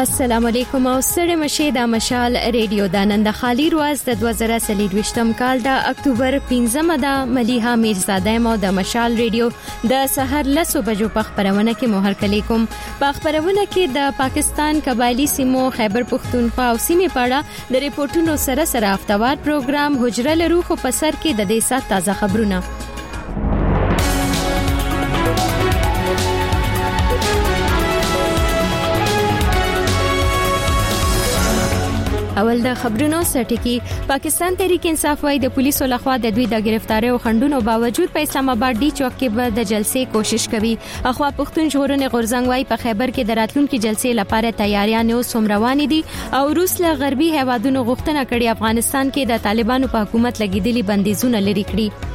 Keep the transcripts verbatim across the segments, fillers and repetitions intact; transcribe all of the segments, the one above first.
السلام علیکم او سره مشه د مشال ریډیو د نن د خالی روز د دوه زره څلورویشتم کال د اکتوبر پنځمه د ملیحه میرزاده مو د مشال ریډیو د سحر لسو بجو په خبرونه کې مهر کلی کوم په خبرونه کې د پاکستان قبایلی سیمو خیبر پختونخوا او سیمې پاړه د ریپورتونو سره سره هفتوار پروګرام حجره لرو خو په سر کې د دې سات تازه خبرونه. اول د خبرونو سرټکی پاکستان تحریک انصاف وايي د پولیسو لخوا د دوی د گرفتاری او خندونو باوجود په اسلام آباد ډي چوک کې به د جلسې کوشش کوي. اخوا پښتون ژغورنې غورځنګ وايي په خیبر کې د راتلونکو جلسې لپاره تیاریاں نو سمروان دي او روس له غربي هیوادونو غوښتنه کړې افغانستان کې د طالبانو په حکومت لګیدلي بندیزونه لري کړي.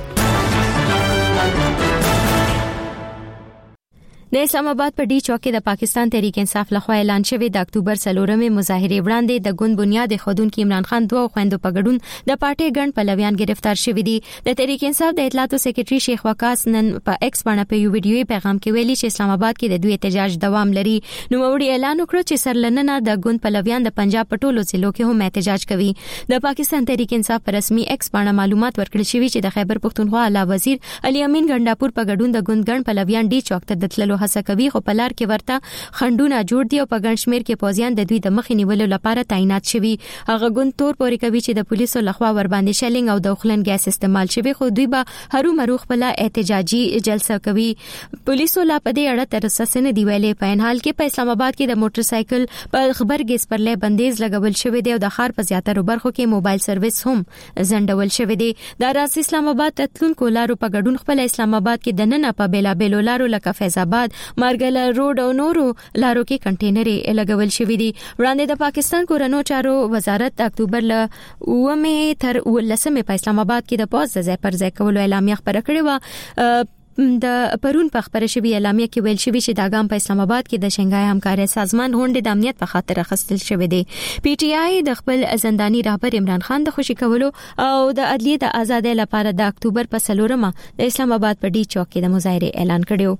د اسلام آباد په ډي چوک کې د پاکستان تحریک انصاف لخوا اعلان شوی د اکتوبر څلورمې مظاهره وړاندې د ګوند بنیاد خودونکو عمران خان دوه خويندو په ګډون د پارټي ګڼ پلویان گرفتار شوی دي. د تحریک انصاف د اطلاعاتو سکرټري شیخ وقاص نن په ایکس باندې په یو ویډیوي پیغام کې ویلي چې اسلام آباد کې د دوی احتجاج دوام لري. نو وړي اعلان وکړ چې سرلننه د ګوند پلویان د پنجاب په ټولو ضلعو کې هم احتجاج کوي. د پاکستان تحریک انصاف پر رسمي ایکس باندې معلومات ورکړل شوی چې د خیبر پختونخوا اعلی وزیر علي امین ګنداپور په ګډون د ګوند ګڼ پلویان ډي چوک ته د تللو هڅه کوي خو لار کې ورته خندونه جوړ دي او په ګڼ شمیر کې پوزیان د دوی د مخې نیولو لپاره تعینات شوي. هغه ګوند تور پورې کوي چې د پولیسو لخوا ور باندې شلینګ او د خلن ګیس استعمال شوی خو دوی به هرو مرو خپل احتجاجي جلسه کوي. پولیسو لا په دې اړه تر اوسه نه دی ویلې. په ان حال کې په اسلام آباد کې د موټر سایکل په خبر ګیس پر لې بندیز لګول شوی دی او د ښار په زیاتره برخو کې موبایل سرویس هم زندول شوی دی. د راس اسلام آباد تلونکو لارو په ګډون خپل اسلام آباد کې د نن په بیلا بیلو لارو لکه فیض آباد مارګل روډ او نورو لارو کې کنټینرې لګول شوې دي. وړاندې د پاکستان کورونو چارو وزارت اکتوبر ل اومه تر ولسمه په اسلام آباد کې د پوز ځای پر ځای کولو اعلامیه خبره کړې و. د پرون په خبره شوی اعلامیه کې ویل شوی چې د اګام په اسلام آباد کې د شنګای همکاري سازمان غونډې د امنیت په خاطر اخیستل شوی دی. پی ټی آی د خپل زنداني رهبر عمران خان د خوشی کولو او د عدلیه د آزادۍ لپاره د اکتوبر په څلورمه د اسلام آباد په ډي چوک کې د مظاهره اعلان کړو.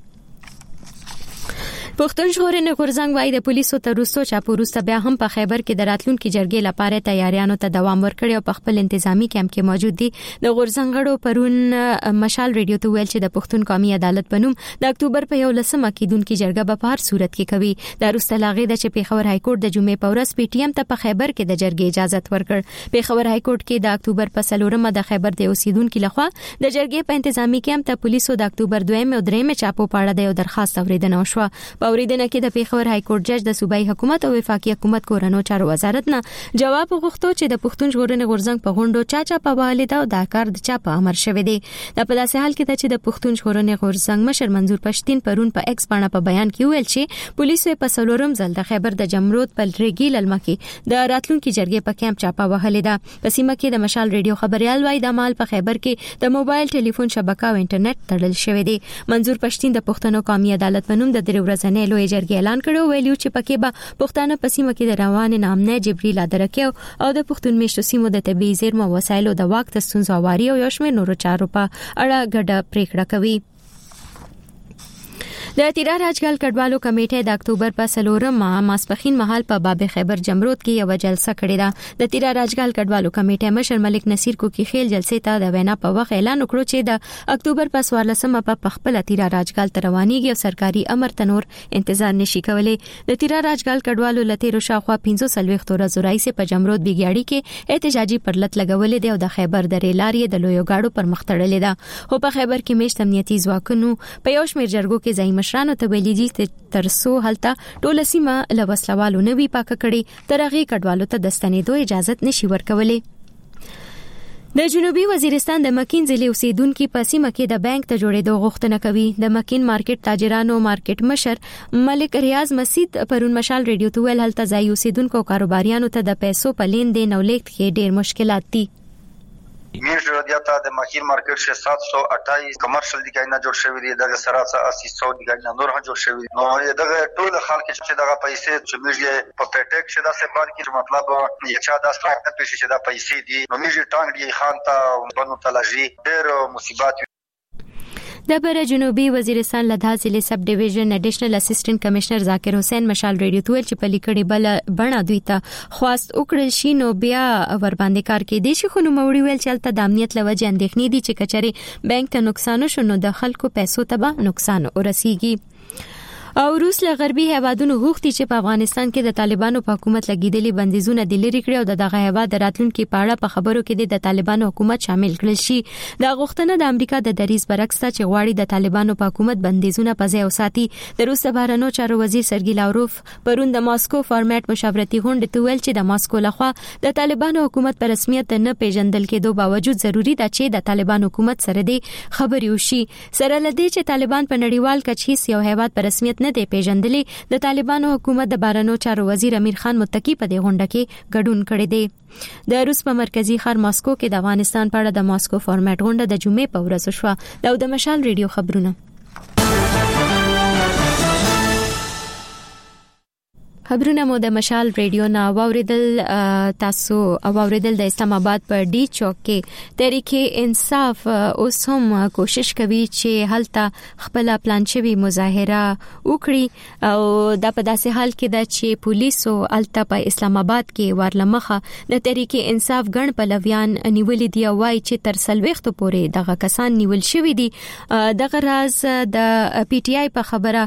پښتون ژغورنې غورځنګ وايي د پولیسو تر وروسته چاپوروسته بیا هم په خیبر کې د راتلونکو جرګې لپاره تیاریانو ته دوام ورکړي او په خپل انتظامی کیمپ کې موجود دي. د غورځنګ غړو پرون مشال ریډیو ته ویل چې د پښتون قومي عدالت په نوم د اکتوبر په یو لسمه کېدونکو جرګه په هر صورت کې کوي. د روسته لاغې د پیښور های کورټ د جمعې په ورځ پی ټی ایم ته په خیبر کې د جرګې اجازه ورکړ. پیښور های کورټ کې د اکتوبر په څلورمه د خیبر د اوسیدونکو لخوا د جرګې په انتظامی کیمپ ته پولیسو د اکتوبر دویم او درېمه چاپو پاړه د یو درخواست اوریدنه وشوه. په اوریدنه کې د پیښور های کورټ جج د صوبایي حکومت او وفاقي حکومت کورونو چارو وزارت نه جواب غوښتو چې د پښتون ژغورنې غورځنګ په غونډو چا چا په والده او د کار د چا په امر شوی دی. د په داسې حال کې چې د پښتون ژغورنې غورځنګ مشر منظور پښتين پرون په ایکس باندې په بیان کې ویل چې پولیسو په سلورم ځل د خیبر د جمرود په ریګي لمکي د راتلونکو جرګې په کیمپ چاپه وهلې ده. په سیمه کې د مشال ریډیو خبريال وايي د مال په خیبر کې د موبایل ټلیفون شبکه او انټرنیټ تړل شوی دی. منظور پښتين د پښتنو قومي عدالت په نوم د درې ورځې لوی جرګې اعلان کړو ویلو چې پکې به پښتانه په سیمه کې د روان نامنه جبريل ادرکه او د پښتون میشتو سیمو د طبي زیرمو وسایلو د واک تستونزو اواري او یوشمیر نورو چارو په اړه ګډه پریکړه کوي. د تیرا راجګل کډوالو کمیټه د اکتوبر په څلورمه ماسپخین مهال په باب خیبر جمرود کې یو جلسه کړې ده. د تیرا راجګل کډوالو کمیټه مشر ملک نصیر کوکی خیل جلسې ته د وینا په وخت اعلان وکړ چې د اکتوبر په څوارلسمه په خپل تیرا راجګل ته روانيږي او سرکاري امر تنور انتظار نشي کولای. د تیرا راجګل کډوالو لته روشاخوا پنځه سلويخت ورځ راځي په جمرود بیګاړي کې احتجاجي پرلط لګولې دی او د خیبر د ریلارې د لویو گاډو پر مخ تړلې ده. خو په خیبر کې میشت امنیتي ځواکونو په یو شمېر جرګو کې ځای مشرانو ته ویلي دي ترسو هلته ټول سیمه لوسلوالو نوي پاک کړي ترغه کډوالو ته دستنیدو اجازه نشي ورکولې. د جنوبي وزیرستان د مکین ضلع اوسیدونکو په سیمه کې د بانک ته جوړېدو غوښتنه کوي. د مکین مارکیټ تاجرانو مارکیټ مشر ملک ریاض مسجد پرون مشال ریډیو ته ویل هلته ځای اوسیدونکو کاروباریانو ته د پیسو په لین دین او لیږد کې ډېر مشکلات دي. میش رادیاتا د ماکین مارکیټ شه سات سو اٹھائیس کمرشل دیګاینه جوړ شوی دی دغه سراڅه اسی سو دیګاینه نور هم جوړ شوی دی. نو دغه ټول خلک چې دغه پیسې چې میږي په پټیک شه د سپار کې مطلب یې چا د سترګ ته چې د پیسې دی نو میږي ټانګ دی خان ته بنو تلجی ډېر مصیبات د بر جنوبي وزیرستان لدا ضلع سب ډیویژن اډیشنل اسسټنټ کمشنر ذاکر حسین مشال ریډیو تویل چې په لیکړې بل بڼه دوی ته خواست وکړل شي نو بیا ور باندې کار کې دي چې خو نو موړي ویل چلته د امنیت لوجه اندېښنې دي چې کچري بانک ته نقصان شونه د خلکو پیسو ته به نقصان ورسیږي. او روس له غربي هیوادونو غوښتي چې په افغانستان کې د طالبانو په حکومت لګیدلي بندیزونه د لری کړي او د دغه هیواد راتلونکو په اړه په خبرو کې د طالبانو حکومت شامل کړل شي. دا غوښتنه د امریکا د دریز برعکس ته چې غواړي د طالبانو په حکومت بندیزونه په ځای وساتي. د روس بهرنیو چارو وزیر سرګی لاوروف پرون د ماسکو فارمټ مشاورتي غونډه ته ویل چې د ماسکو لخوا د طالبانو حکومت په رسمیت نه پیژندل کېدو باوجود ضروری ده چې د طالبانو حکومت سره د خبري وشي. سره لدی چې طالبان په نړیوال کچ هیڅ یو هیواد په رسمیت نه دی پیژندل. د طالبانو حکومت د بهرنیو چارو وزیر امیر خان متقی په دې غونډه کې ګډون کړی دی. د روس په مرکزی ښار ماسکو کې د افغانستان په اړه د ماسکو فارمټ غونډه د جمعې په ورځ شوه. د مشال ریډیو خبرونه خبرونه مو د مشال ریډیو نا واوریدل. تاسو واوریدل د اسلام آباد په ډی چوک کې تحریک انصاف اوس هم کوشش کوي چې هلته خپل پلان شوی مظاهره وکړي او د په داسې حال کې د چې پولیسو هلته په اسلام آباد کې ورلمخه د تحریک انصاف ګڼ پلویان نیولې دی وای چې تر سلويخت پورې دغه کسان نیول شوی دي. دغه راز د پی ټ آی په خبره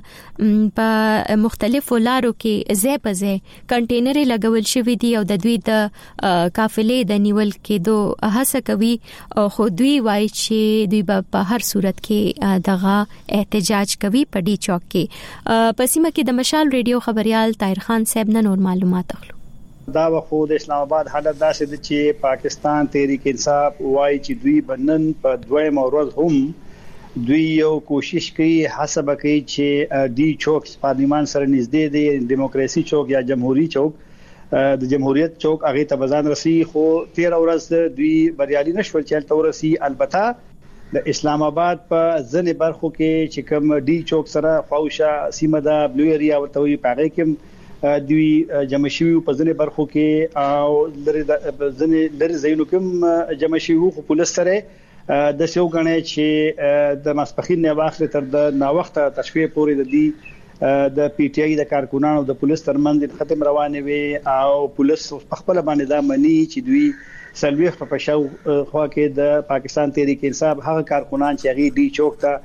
په مختلفو لارو کې په ځای کنټینر لګول شوی دی او د دوی د قافلې د نیول کېدو هڅه کوي خو دوی وایي چې دوی په هر صورت کې دغه احتجاج کوي په ډی چوک کې. په سیمه کې د مشال ریډیو خبريال طاهر خان صاحب نه نور معلومات اخلو. دا وخت د اسلام آباد حالت داسې ده چې پاکستان تحریک انصاف وایي چې دوی بنن په دویم ورځ هم دوی یو کوشش کوي حسب کوي چې ډی چوک پارلیمان سره نږدې دی دیموکراسي چوک یا جمهوریت چوک د جمهوریت چوک هغه ته بزان رسی خو تیر ورځ دوی بریالي نشول چې تل ورسی. البته د اسلام آباد په ځنې برخو کې چې کوم ډی چوک سره فوشه سیمه ده بلو ایریا ورته وي پاره کې دوی جمع شوی په ځنې برخو کې او لري ځنې لري زینو کوم جمع شوی خو پولیس سره د سیو غنې چې د مسپخین نه واخله تر د نا وخت تشویق پورې د دې د پی ټ آی د کارکونانو د پولیس ترمنځ ختم روانه وي او پولیس په خپل باندې دا مني چې دوی سلويخ په پښو خوا کې د پاکستان تحریک انصاف هغه کارکونان چې هغه ډی چوک ته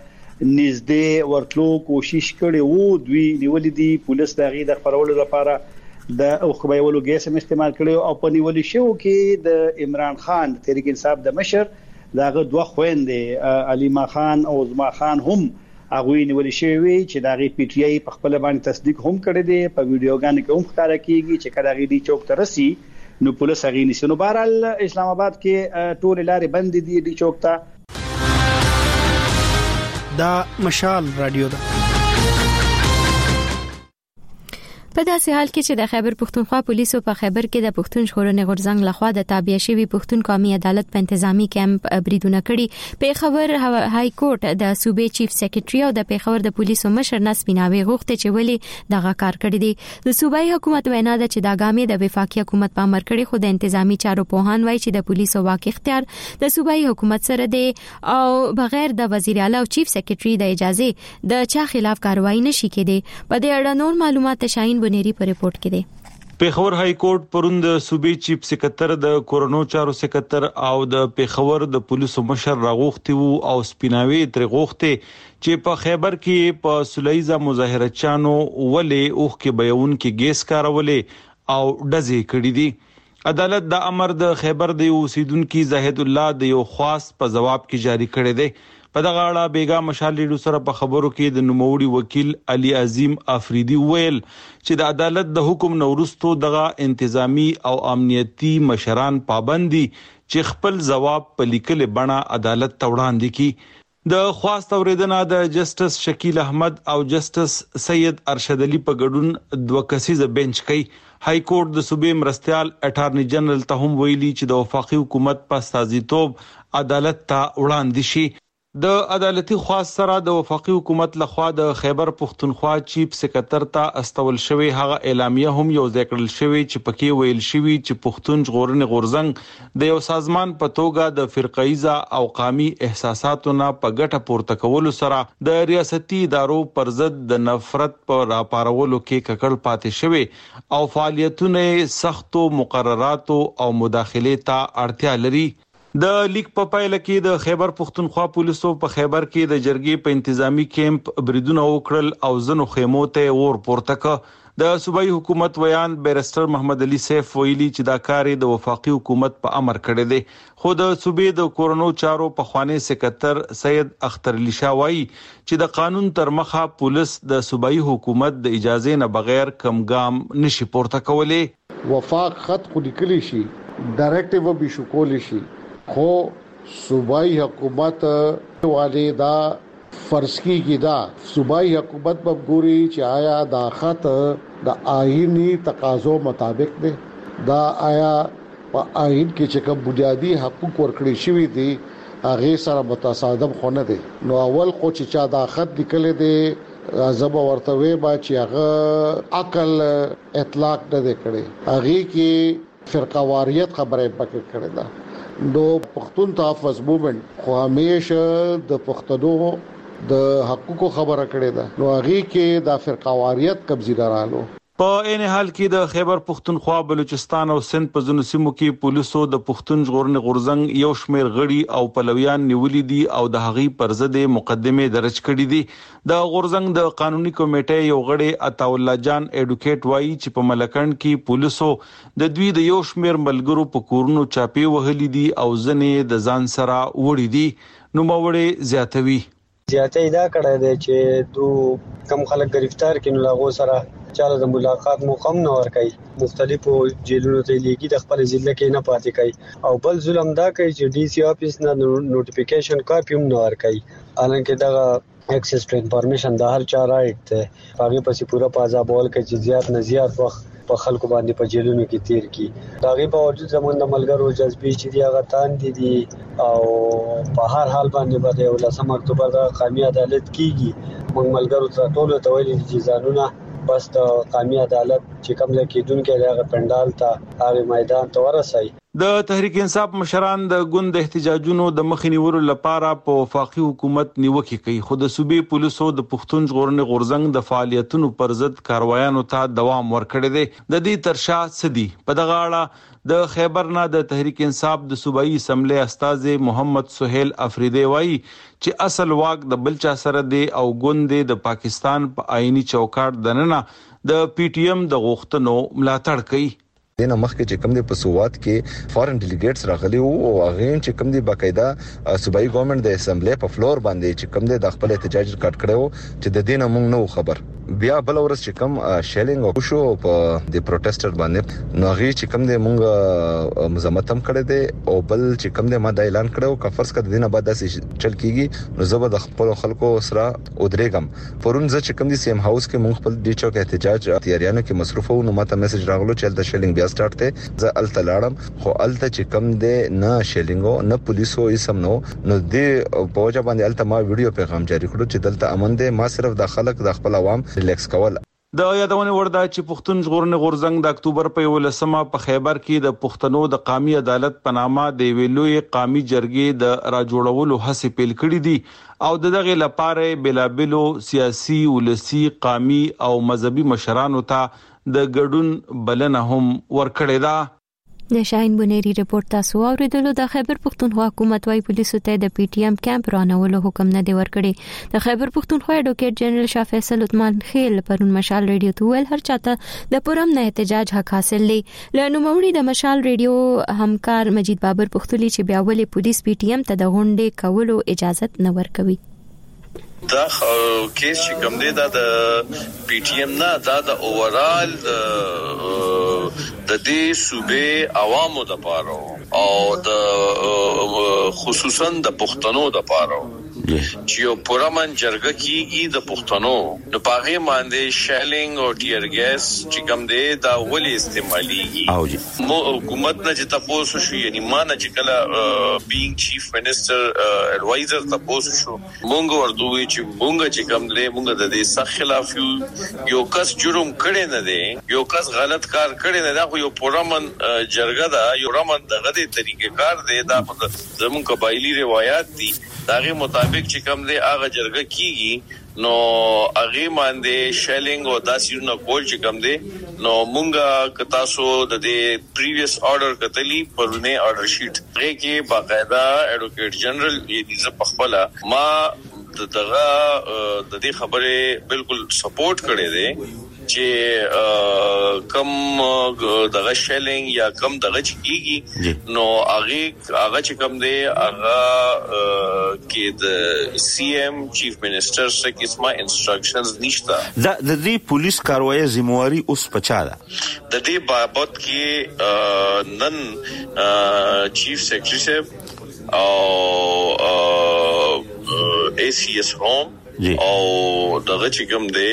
نږدې ورتلو کوشش کړي وو دوی نیولې دي پولیس د هغه د خبرولو لپاره د او خبرولو ګیس استعمال کړي او په نیولې شو کې د عمران خان تحریک انصاف د مشر داغه دوه خويندې علیما خان او زما خان هم هغه نیول شوی چې داغه پی ټ آی په خپل باندې تصدیق هم کړی دی په ویډیوګان کې هم ښکارا کیږي چې کله غي دی چوک ته رسی نو پولیس هغه نیسي. نو بهرحال اسلام آباد کې ټول لارې بند دي دی چوک ته. دا مشال رادیو ده. په داسې حال کې چې د خیبر پښتونخوا پولیسو په خیبر کې د پښتون ژغورنې غورځنګ لخوا د تابع شوی پښتون قومي عدالت په انتظامی کیمپ بریدونه کړي. پیښور های کورټ د صوبې چیف سیکریټری او د پیښور د پولیسو مشر نسبیناوي غوښتي چې ولی دغه کار کړی دی. د صوبایي حکومت وینا ده چې دا ګامې د وفاقي حکومت په امر کړي خو د انتظامی چارو پوهان وایي چې د پولیسو واقع اختیار د صوبایي حکومت سره دی او بغیر د وزیر اعلی او چیف سیکریټری د اجازه د چا خلاف کاروایی نشي کېدی. په دې اړه نور معلومات شاهین بنيري په ریپورت کې دي. پیښور های کورټ پروند صوبې چیف سکرټر د کورونو چارو سکرټر او د پیښور د پولیسو مشر راغوختي وو او سپیناوي تر غوخته چې په خیبر کې په سلیزه مظاهره چانو ولې اوخ کې بیون کې ګیس کارولې او ډزې کړې دي. عدالت د امر د خیبر د اوسیدونکو زاهد الله د یو خاص په جواب کې جاری کړی دی. په دغه اړه بیګا مشال لیډو سره په خبرو کې د نوموړي وکیل علي عظیم افریدي ویل چې د عدالت د حکم نورستو دغه انتظامی او امنیتي مشران پابندي چې خپل جواب په لیکل بڼه عدالت ته وړاندې کړي. د خواست اوریدنه د جسټس شکیل احمد او جسټس سید ارشد علي په ګډون دوه کسیزه بنچ کې های کورټ د صوبې مرستيال اټارنی جنرال ته هم ویلي چې د وفاقي حکومت په استازیتوب عدالت ته وړاندې شي. د عدالتي خواص سره د وفاقي حکومت لخوا د خیبر پختونخوا چیف سکرټر ته استول شوی هغه اعلامیه هم یو ځای کړل شوی چې پکې ویل شوی چې پښتون ژغورنې غورځنګ د یو سازمان په توګه د فرقایزه او قومي احساساتو نه په ګټه پورته کولو سره د ریاستي ادارو پر ضد د نفرت په راپارولو کې ککړ پاتې شوی او فعالیتونه سختو مقرراتو او مداخله ته اړتیا لري. د لیک په پایله کې د خیبر پختونخوا پولیسو په خیبر کې د جرګې په انتظامی کیمپ بریدونه وکړل او ځنو خیمو ته ور پورته ک. د صوبایي حکومت ویان بیرستر محمد علي سیف ویلي چې دا کار د وفاقي حکومت په امر کړی دی، خو د صوبې د کورونو چارو په خوانی سکرټر سید اختر علي شاه وایي چې د قانون تر مخه پولیس د صوبایي حکومت د اجازه نه بغیر کم ګام نشي پورته کولی. وفاق خط خو لیکلی شي، ډایرکټیو به شو کولی شي، خو صوبائی حکومت والے دا فرض کی کی دا صوبائی حکومت په ګوري چې آیا دا خط د آئینی تقاضو مطابق دی، دا آیا په آئین کې چې کوم بنیادی حقوق ورکړي شوی دي هغه سره متصادم خونه دي. نو اول خو چې چا دا خط لیکل دي زب ورته وی با چې هغه عقل اطلاق نه کړي، هغه کې فرقواریت خبره پکې کړي ده. نو پښتون تحفظ موومنت خو همیشه د پښتنو د حقوقو خبره کړې ده، نو هغه کې د فرقواریت قبضه رالو. په این حال کې د خیبر پختونخوا، بلوچستان او سند په ځینو سیمو کې پولیسو د پښتون ژغورنې غورځنګ یو شمېر غړي او پلویان نیولي دي او د هغې پر ضد مقدمې درج کړي دي. د غورځنګ د قانوني کمیټې یو غړی عطا الله جان ایډوکیټ وایي چې په ملکند کې پولیسو د دوی د یو شمېر ملګرو په کورونو چاپې وهلي دي او ځنې د ځان سره وړي دي. نوموړی زیاتوي زیاتې دا کړی دی چې دو کم خلک گرفتار کینو لاغو سره چاله د ملاقات موقع نه ورکړي، مختلفو جیلونو ته لیږي، د خپل ضلع کې نه پاتې کوي، او بل ظلم دا کوي چې ډي سي افیس نه نوټیفیکیشن کاپي هم نه ورکړي، حالانکه دغه ایکسس ټو انفارمیشن د هر چا رائټ دی. هغه پسې پوره پازابول کوي چې زیات نه زیات وخت په خلکو باندې په جیلونو کې تیر کی. دا غي په وجود زمونږ د ملګرو جذبي چې دی هغه تان دي دي او په هر حال باندې باندې ولسم اکتوبر د قومي عدالت کیږي. موږ ملګرو ته ټول ته ویلي چې ځانونه بس د قومي عدالت چې کوم ځای کې دونکو هغه پندال ته هغه میدان ته ورسای. د تحریک انصاف مشران د ګوند احتجاجونو د مخې نیولو لپاره په وفاقي حکومت نیوکه کوي، خو د صوبې پولیسو د پښتون ژغورنې غورځنګ د فعالیتونو پر ضد کاروایانو ته دوام ورکړی دی. د دې ترشا سدي په دغه اړه د خیبر نه د تحریک انصاف د صوبایي اسمبلی استاذ محمد سہیل افریدی وایي چې اصل واک د بلچا سره دی او ګوند د پاکستان په آئینی چوکاټ دننه د پی ټی ایم د غوښتنو ملاتړ کوي. دنه مخکې چې کوم د پسوات کې فارن ډیلیګیټس راغلي وو او هغه چې کوم د باقاعده صوبایي ګورنمنت د اسمبلی په فلور باندې چې کوم د خپل احتجاج کټ کړو چې د دینه مونږ نو خبر. بیا بل ورځ چې کوم شیلینګ او شو په د پروټیسټر باندې نو هغه چې کوم د مونږ مزمت هم کړی دی او بل چې کوم د ما د اعلان کړو کفرس کړه دینه بعد داسې چل کیږي نو زبر د خپل خلکو سره او درېګم پرون ځ چې کوم د سیم هاوس کې مونږ خپل د چوک احتجاج تیاریانو کې مصروف وو نو ماته میسج راغلو چې د شیلینګ بیا سٹارټ ته ز الته لاړم خو الته چې کم دې نه شیلینګو نه پولیسو اسم نو نو دې پوجا باندې الته ما ویډیو پیغام جاری کړو چې دلته امن دې ما صرف د خلک د خپل عوام ریلیکس کول. د یادونه ورده چې پښتون ژغورنې غورځنګ د اکتوبر په ولسمه په خیبر کې د پښتنو د قومي عدالت په نامه د ویلوی قومي جرګې د راجوړولو هڅې پیل کړې دي او دغه لپاره بلابلو سیاسي ولسی قومي او مذهبي مشرانو ته د ګډون بلنه هم ورکړې ده. د شاهین بنيري رپورت تاسو اوریدلو. د خیبر پختونخوا حکومت وايي پولیسو ته د پی ټی ایم کیمپ رانولو حکم نه دی ورکړی. د خیبر پختونخوا ایډوکیټ جنرال شاه فیصل عثمان خیل پرون مشال ریډیو ته ویل هر چاته د پرم نه احتجاج حق حاصل دی. لنو موړي د مشال ریډیو همکار مجید بابر پختلی چې بیا ولې پولیس پی ټی ایم ته د غونډې کولو اجازه نه ورکوي. دا کیس چې کوم دی دا د پی ټی ایم نه دا د اوورال د دې صوبې عوامو د پاره او د خصوصا د پښتنو د پاره چې یو پرمن جرګه کیږي د پښتنو نو پاغه باندې شیلینګ او ټیر ګیس چې کوم دی دا ولې استعماليږي او جی مو حکومت نه چې تاسو شو یعنی ما نه چې کله بینګ چیف منسٹر ایڈوایزر تاسو شو مونږ ورته وی چې مونږ چې کوم دی مونږ د دې سخت خلاف یو کس جرم کړي نه دی یو کس غلط کار کړي نه دا خو یو پرمن جرګه دا یو رمن دغه دې طریقې کار دی دا زموږ قبایلی روایت دي داغه مطابق چې کوم دی هغه جرګه کیږي نو هغه باندې شیلینګ او داسې نو کول چې کوم دی نو مونږه ک تاسو د دې پریویس آرډر کتلی پرونه آرډر شیټ هغه کې باقاعده ایڈوکیټ جنرال یې د پخپلا ما دغه د دې خبره بالکل سپورټ کړي دي چې کم دغه شیلینګ یا کم دغه چکیږي نو هغه هغه چې کم دی هغه کې د سی ایم چیف منسٹر سره کیسما انسټرکشنز نشته دا د دې پولیس کاروایی ذمہواری اوس پچا ده د دې بابت کې نن چیف سیکرټری صاحب او اے سی ایس ہوم او دغه چې کوم دی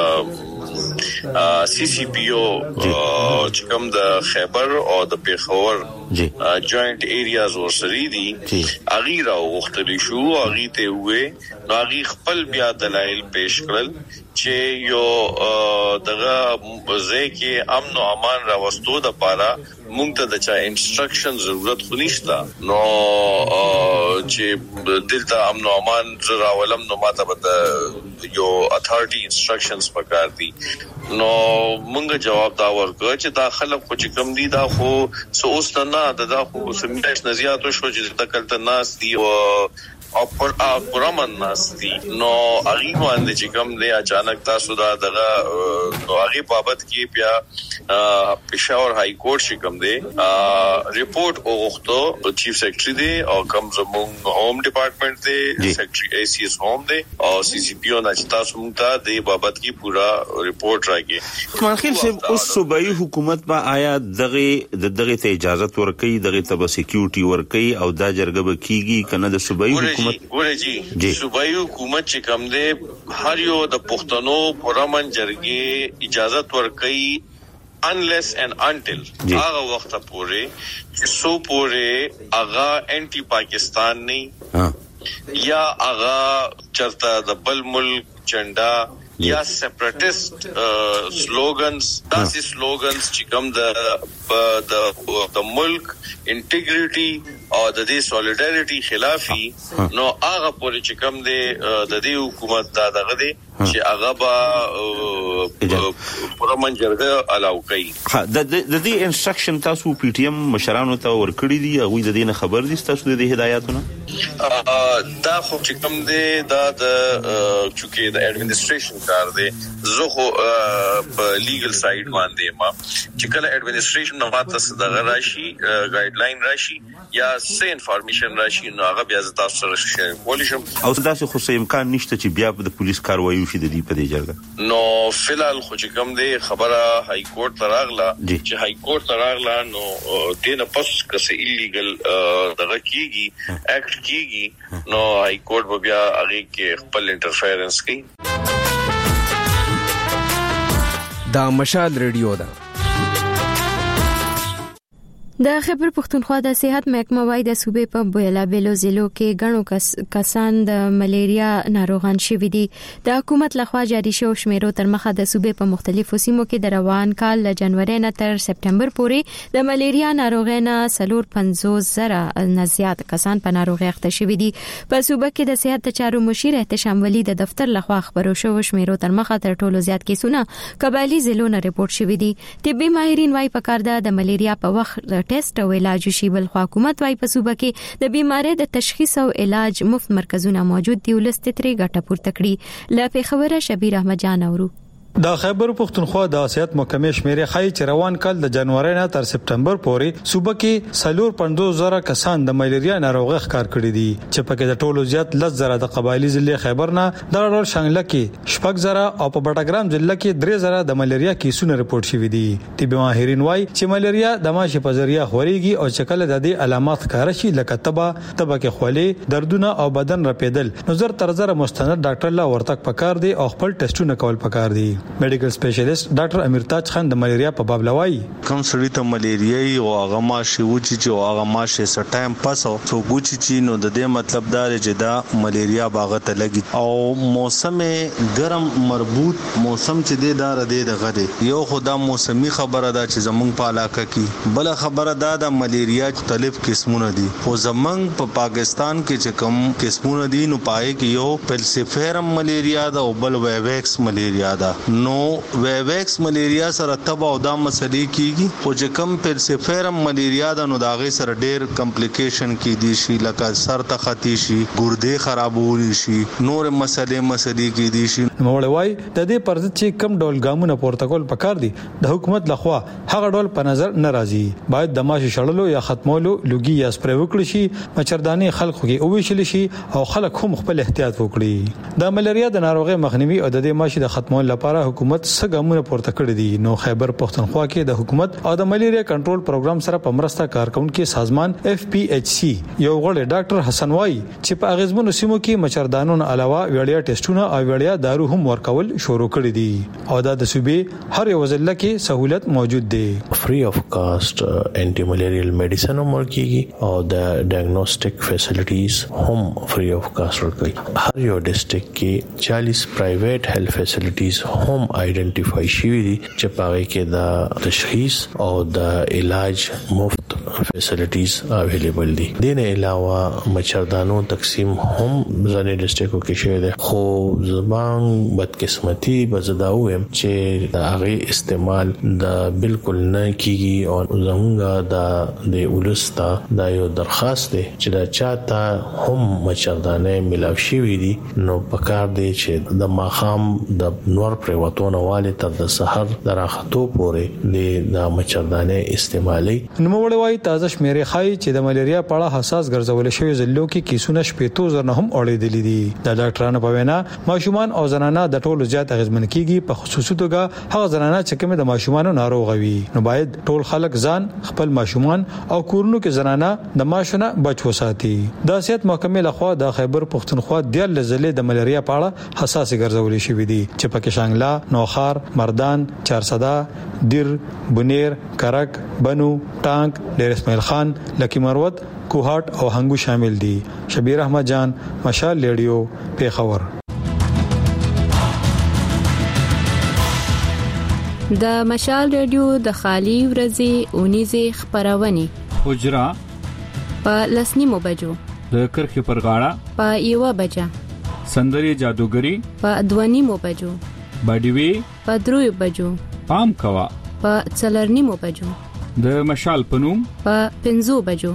د سی سی پی او چې کوم د خیبر او د پیښور جوائنٹ ایریاز ورسري دي اغي راو وختلی شو اغي ته وې نو اغي خپل بیا دلایل پیش کړل چې یو دغه ځکه امن او امان راوستو د پاره مونږ ته د چا انسټرکشن ضرورت خو نشته نو چې دلته امن او امان راولم نو ماته به یو اتھارټي انسټرکشنز پکار دي نو مونږ جواب دا ورکړ چې دا خلک خو چې کم دي دا خو سوست نه دا خو سمېش نزيات شو چې تکلت ناس دي او او پر پرمن ناس دي نو اغي باندې چې کوم دی اچانک تاسو دا دغه نو اغي بابت کې بیا پېښور های کورټ چې کوم دی ریپورت اوغختو چیف سیکرټری دی او کوم زموږ هوم ډپارټمنټ دی سیکرټری ای سی ایس هوم دی او سی سی پی او نه تاسو موږ ته د بابت کې پورا ریپورت راکې ماخیل صاحب اوس صوبایي حکومت با آیا دغه د دغه ته اجازه ورکړي دغه ته سکیورټي ورکړي او دا جرګه به کیږي کنه د صوبایي حکومت ګوره جی صوبایي حکومت چې کوم دی هر یو د پښتنو پرمن جرګې اجازه ورکړي unless and until هغه وخت پورې چې سو پورې هغه انټي پاکستان نه یا هغه چرته د بل ملک جنډا یا سیپریټیسټ سلوګنز داسې سلوګنز چې کوم د د د ملک انټیګریټي او د دې سولیډریټي خلافي نو هغه پورې چې کوم دی د دې حکومت دا دغه دی چې هغه با پرمن جرګه الاو کوي ها د دې انسټرکشن تاسو پی ټی ایم مشرانو ته ورکړی دي هغه د دې نه خبر دي تاسو د دې هدایتونه دا خو چې کوم دی دا د چونکه د ایڈمنسټریشن کار دی زه خو په لیګل سایډ باندې ما چې کله ایڈمنسټریشن نو ماته دغه راشي ګایډ لاین راشي یا سه انفارمیشن راشي نو هغه بیا تاسو سره شیر کولی شم او تاسو خو سه امکان نشته چې بیا د پولیس کاروایی وشي د دې په دې جرګه نو فلال خو چې کوم دی خبره های کورټ تراغلا چې های کورټ تراغلا نو دینه پس کسه ایلیګل دغه کیږي اکټ کیږي نو های کورټ بیا هغه کې خپل انټرفیرنس کوي دا مشال ریډیو دا د خبر پښتونخوا د صحت محکمه وايي د صوبې په بیلا بیلو ضلعو کې غنو کس کسان د ملیریا ناروغان شوي دي د حکومت لخوا جاري شو شمیرو تر مخه د صوبې په مختلفو سیمو کې د روان کال ل جنوري نه تر سپټمبر پورې د ملیریا ناروغۍ نه سلور پنځوس زره نه زیات کسان په ناروغۍ اخته شوي دي په صوبې کې د صحت چارو مشیر احتشام ولی د دفتر لخوا خبرو شو شمیرو تر مخه تر ټولو زیات کیسونه قبایلی ضلعو نه ریپورت شوي دي طبي ماهرین وايي په کار د ملیریا په وخت ټیسټ او علاج شي بل خو حکومت وايي په صوبه کې د بیماری د تشخیص او علاج مفت مرکزونه موجود دي ولست ترې ګټه پورته کړي لا په خبره شبیر احمد جان اورو د خیبر پختونخوا د اسیات محکمې شمیرې خای چې روان کال د جنوري نه تر سپټمبر پورې صوبه کې سلور پنځوس زره کسان د ملیریا ناروغي ښکار کړي دي چې پکې د ټولو زیات لس زره د قبایلی ضلع خیبر نه د ډول شانګله کې شپږ زره او په بټګرام ضلع کې درې زره د ملیریا کیسونه رپورټ شوي دي. طبي ماهرین وایي چې ملیریا د ماشي په ذریعہ خوريږي او چې کله د دې علامات ښکار شي لکه تبه تبه کې خولې دردونه او بدن رپیدل نو زر تر زر مستند ډاکټر لا ورتک پکار دی او خپل ټیسټونه کول پکار دي. میډیکل سپیشلیست ډاکټر امرتاج خان د ملیریا په باب لوي کوم سړی ته ملیریا او هغه ماشي وچی چې هغه ماشي سټایم پاسو څو ګوچی چې نو د دې مطلب دا چې دا ملیریا باغ ته لګي او موسم ګرم مربوط موسم چې دی دار دی دغه دی یو خدا موسمي خبره ده چې زمونږ په علاقه کې بل خبره ده د ملیریا مختلف قسمونه دي خو زمونږ په پاکستان کې چې کوم قسمونه دي نو پای کې یو پلسیفیرم ملیریا ده او بل ویویکس ملیریا ده نو ویویکس ملیریا سره تبه او دا مسلې کیږي او چې کوم پلسیفیرم ملیریا ده نو دا غي سره ډېر کمپلیکیشن کې دي شي لکه سر ته ختی شي ګردې خرابول شي نور مسلې مسلې کې دي شي. نو وای د دې پر ضد چې کم ډول ګامونه پورتکول پکار دي د حکومت لخوا هغه ډول په نظر ناراضي باید د ماشي شړلو یا ختمولو لوګي یا سپری وکړي شي مچرداني خلکو کې او ویشل شي او خلک هم خپل احتیاط وکړي. د ملیریا د ناروغي مخنیوي او د دې ماشي د ختمولو لپاره حکومت څه ګامونه پورته کړي دي. نو خیبر پختونخوا کې د حکومت او د ملیریا کنټرول پروګرام سره په مرسته کارکونکو سازمان اف پی ایچ سی یو غړی ډاکټر حسن وای چې په اغیزمنو سیمو کې مچردانونو علاوه وړیا ټیسټونه او وړیا دارو هم ورکول شروع کړي دي او دا د صوبې هر یو ضلع کې سہولت موجود دی. فری اف کاسٹ انټي ملیریل میډیسن هم ورکیږي او د ډایګنوستیک فیسیلیټیز هم فری اف کاسٹ ورکوي. هر یو ډیسټریکټ کې چالیس پرایویټ هیلث فیسیلیټیز هم آئیډنټیفای شوي دي چې پاره کې د تشخیص او د علاج مفت فیسیلیټیز اویلیبل دي. دین علاوه مچردانو تقسیم هم ځنې ډیسټریکټو کې شوی دی خو زبان بدقسمتي بزداوم چې د هغه استعمال د بالکل نه کیږي او زمونږ د د ولستا د یو درخواست دی چې دا چاته هم مچردانه ملاو شي دي نو پکار دی چې د ماخام د نور پریواتونه والي تر د سحر دراختو پورې د مچردانه استعمالي. نو وړوي تازه شمیرې خای چې د ملیریا په اړه حساس ګرځول شوی ضلعو کې کیسونه شپېتو زره نه هم اړېدلې دي. د ډاکټرانو په وینا ماشومان او زنانه د ټولو زیات اغیزمن کیږي په خصوصي توګه هغه زنانه چې کوم د ماشومان ناروغ وي نو باید ټول خلک ځان خپل ماشومان او کورونو کې زنانه د ماشونه بچ وساتي. د اسیات محکمې لخوا د خیبر پختونخوا د ضلع د ملیریا په اړه حساس ګرځول شوی دي چې پکې شانګلا نوخار مردان چارسدا دیر بنیر کرک بنو ټانک ډیر اسماعیل خان لکی مروت کوهات او هنګو شامل دي. شبیر احمد جان مشال ریډیو پیښور. د مشال ریډیو د خالی ورځې اونیزه خبرونه حجرا په لسنیمو بجو د کرخي پر غاړه په یو بجا سندري جادوګری په دوانیمو بجو باډیوي په دروي بجو پام کوا په څلرنیمو بجو د مشال پنوم په پنځو بجو.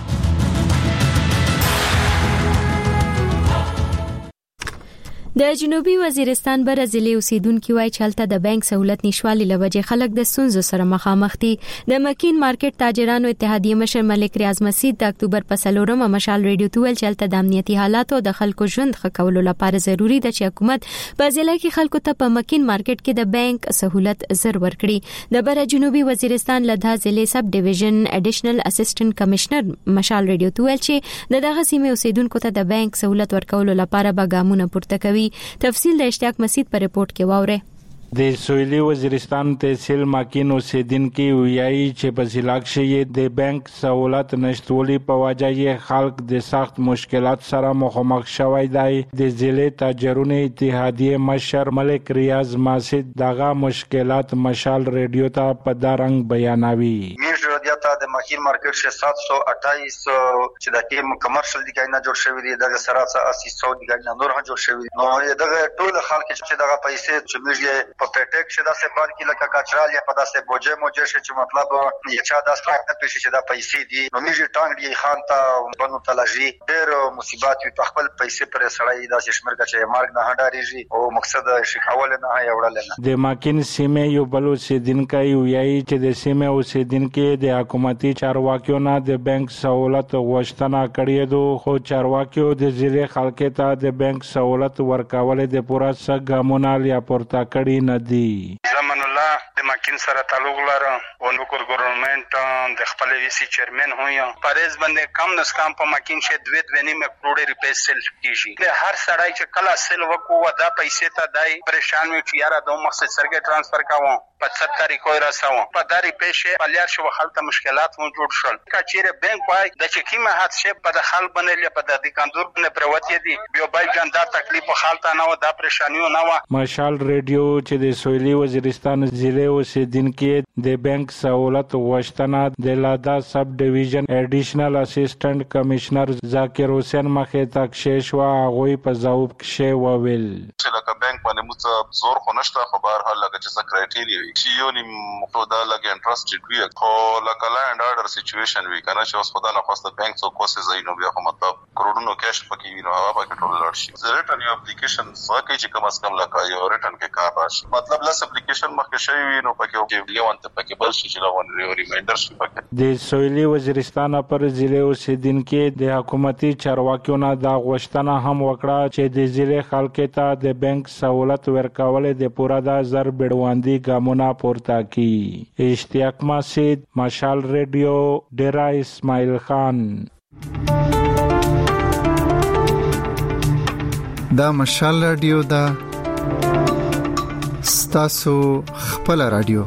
د جنوبي وزیرستان بر ضلع اوسیدونکو وایي چې هلته د بانک سہولت نشوالي لوجه خلک د ستونزو سره مخامخ دي. د مکین مارکیټ تاجرانو اتحادیه مشر ملک ریاض مسعود د اکتوبر په څلورمه مشال ریډیو ته ویل چې هلته د امنیتي حالات او د خلکو ژوند ښه کولو لپاره ضروری ده چې حکومت په ضلع کې خلکو ته په مکین مارکیټ کې د بانک سہولت زر ورکړي. د بر جنوبي وزیرستان لدا ضلع سب ډیویژن اډیشنل اسسټنټ کمشنر مشال ریډیو ته ویل چې دغه سیمه اوسیدونکو ته د بانک سہولت ورکولو لپاره به ګامونه پورته کوي. تفصیل د اشتیاق مسعود پر رپورت کې واوره. د سویلي وزیرستان تحصیل ماکین اوسیدونکو ویایي چې په ضلع کې د بانک سہولت نشټولي په وجه یې خلک د سخت مشکلات سره مخامخ شوي دي. د ضلع تاجرونو اتحادیه مشر ملک ریاض مسعود دغه مشکلات مشال ریډیو ته په دارنګ بیانوي. موږ د ضروریات د ماکین مارکیټ شه سات سو اٹھائیس چې د کې کمرشل دي کاینه جوړ شوی دی دغه سره څه اسی سو دي کاینه نور هم جوړ شوی نو دغه ټول خلک چې دغه پیسې چې موږ په پټیک شه داسې بان کې لکه کاچرال یا په داسې بوجه موجه شه چې مطلب یې چا داسې فاکت پېښ چې دا پیسې دي نو موږ ټانګ دی خان ته بنو تلجی ډېر مصیبات په خپل پیسې پر سړی داسې شمیر کچې مارګ نه هډاریږي او مقصد شکاول نه هي وړل نه د ماکین سیمه یو بل اوسیدونکو یوایي چې د سیمه اوسیدونکو د حکومتي چارواکیو نه د بانک سہولت غوښتنه کړې ده خو چارواکیو د ضلع خلکو ته د بانک سہولت ورکول د پوره سګامونه لیا پورته کړی نه دي زمن الله د ماکین سره تعلق لرم او نوکر ګورنمنت د خپل وی سی چیرمن هویا پریز باندې کم نس کم په ماکین شه دوه دوه نیمه کروڑ روپے سیل کیږي له هر سړی چې کلا سیل وکوه دا پیسې ته دای پریشان وي چې یاره دوه مقصد سرګه ټرانسفر کاوه په ست تاریخ وای راساو په داري پیسې په لار شو خلک مشکلات مو جوړ شول کچېره بانک وای د چې کیمه حد شه په دخل بنلې په د کاندور باندې پروت دي بیا بای جان دا تکلیف خالته نه و دا پریشانیو نه و مشال ریډیو چې د سویلي وزیرستان ضلع اوسیدونکو د بانک سہولت غوښتنه د لادا سب ډیویژن ایډیشنل اسسټنټ کمشنر ذاکر حسین مخه تک شیشوا غوي په ځواب کې وویل چې لکه بانک باندې موږ زور خو نشته خو بهر حال لکه چې سکریټری چې یو نیم خو دا لګ انټرستډ وی خو لکه لا اند اورډر سچويشن وی کنه چې اوس خدای نه خواسته بانک څو کوسه زینو بیا خو مطلب کروڑونو کیش پکې وینو هوا پکې ټول لړ شي ریټرن یو اپلیکیشن ساکه چې کم از کم لکه یو ریټرن کې کار راشي مطلب لس اپلیکیشن مخکې شوی وینو پکې یو لیوان ته پکې بل شي چې لون ریمایندر شي پکې د سویلي وزیرستان پر ضلع اوسیدونکو د حکومتي چارواکیو نه دا غوښتنه هم وکړه چې د ضلع خلکو ته د بانک سہولت ورکول د پوره د زر بډواندي ګامونه پورته کی اشتیاق مسجد مشال ریډیو ډیرا اسماعیل خان دا مشال رادیو دا ستاسو خپل رادیو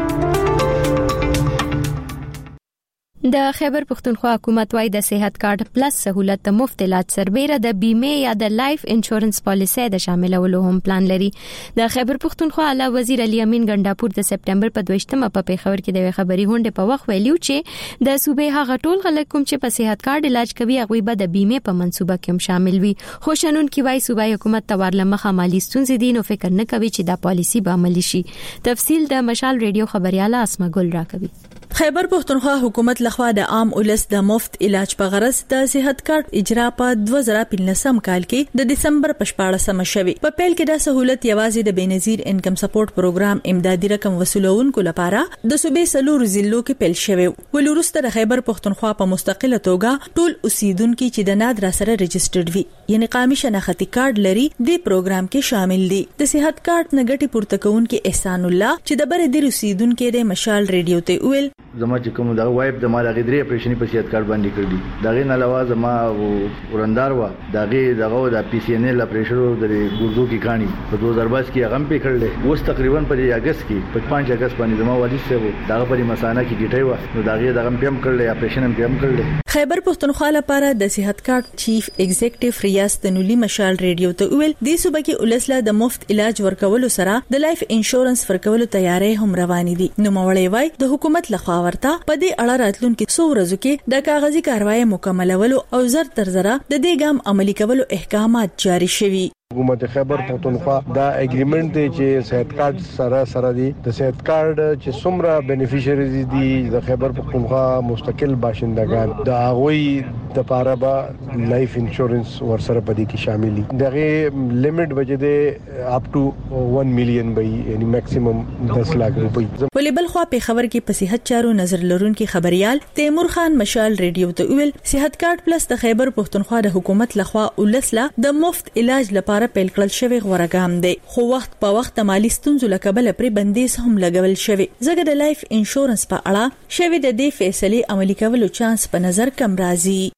د خیبر پختونخوا حکومت وايي د صحت کارت پلس سہولت د مفت علاج سربېره د بیمه یا د لایف انشورنس پالیسي د شاملولو هم پلان لري د خیبر پختونخوا اعلی وزیر علي امین ګنداپور د سپټمبر په دویشتمه په پیښور کې د خبري هونډه په وخت ویلو چې د صوبې هغه ټول خلک کوم چې په صحت کارت علاج کوي هغه به د بیمه په منصوبه کې هم شامل وي خو شنن کې وايي صوبای حکومت توارله مخه مالی ستونزې دي نو فکر نه کوي چې دا پالیسي به عملي شي تفصیل د مشال ریډیو خبرياله اسما ګل راکوي خیبر پختونخوا حکومت لخوا د عام اولس د مفت علاج په غرض د صحت کارت اجرا په دوه زره پنځم کال کې د دسمبر په شپاړسمه شوی په پیل کې دا سہولت یوازې د بنظیر انکم سپورټ پروګرام امدادي رقم وصولونکو لپاره د صوبې سلور ضلعو کې پیل شوی ولورسته د خیبر پختونخوا په مستقله توګه ټول اوسیدونکو چې د نادر سره ريجسترډ وي یعنی قومي شناختی کارت لري د پروګرام کې شامل دي د صحت کارت نګټي پورته کوونکو احسان الله چې د بر د اوسیدونکو د مشال ریډیو ته ویل زما چې کوم دا وایب د مال غدري اپریشنی په صحت کارت باندې کړی داغه نه علاوه زما ورندار و داغه دغه د پی سی ان ال اپریشن د ګردو کی کہانی په دو ہزار بائیس کې هغه په کړل اوس تقریبا په اگست کې په پنځه اگست باندې زما والد صاحب داغه په مسانه کې ګټي و نو داغه دغه پم کړل اپریشن هم پم کړل خیبر پختونخوا لپاره د صحت کارت چیف ایگزیکټیو ریاض تنولی مشال ریډیو ته ویل د صوبې کې ولسله د مفت علاج ورکولو سره د لایف انشورنس ورکولو تیاری هم روانې دي نو مولوی وای د حکومت لخوا ورته په دې اړه راتلونکو څو ورځو کې د کاغذي کاروایی مکملولو او زر تر زره د دې ګام عملي کولو احکامات جاری شوي حکومت خیبر پختونخوا دا اګریمنت دی چې صحت کارت سره سره دی د صحت کارت چې څومره بینیفیشریز دي د خیبر پختونخوا مستقل باشندگان د هغوی د پاره به لایف انشورنس ورسره پدې کې شامل دي دغه لیمټ وجه دی اپ ټو ون میلیون به یعنی میکسیمم دس لک روپۍ ولې بل خو په خبر کې په صحت چارو نظر لرونکو خبريال تیمور خان مشال ریډیو ته ویل صحت کارت پلس د خیبر پختونخوا د حکومت لخوا ولسله د مفت علاج لپاره پیل کړل شوی غوړګام دی خو وخت په وخت مالی ستونزو لکبل پرې بندیز هم لګول شوی زګر د لایف انشورنس په اړه شوی د دې فیصله عملي کولو چانس په نظر کم راځي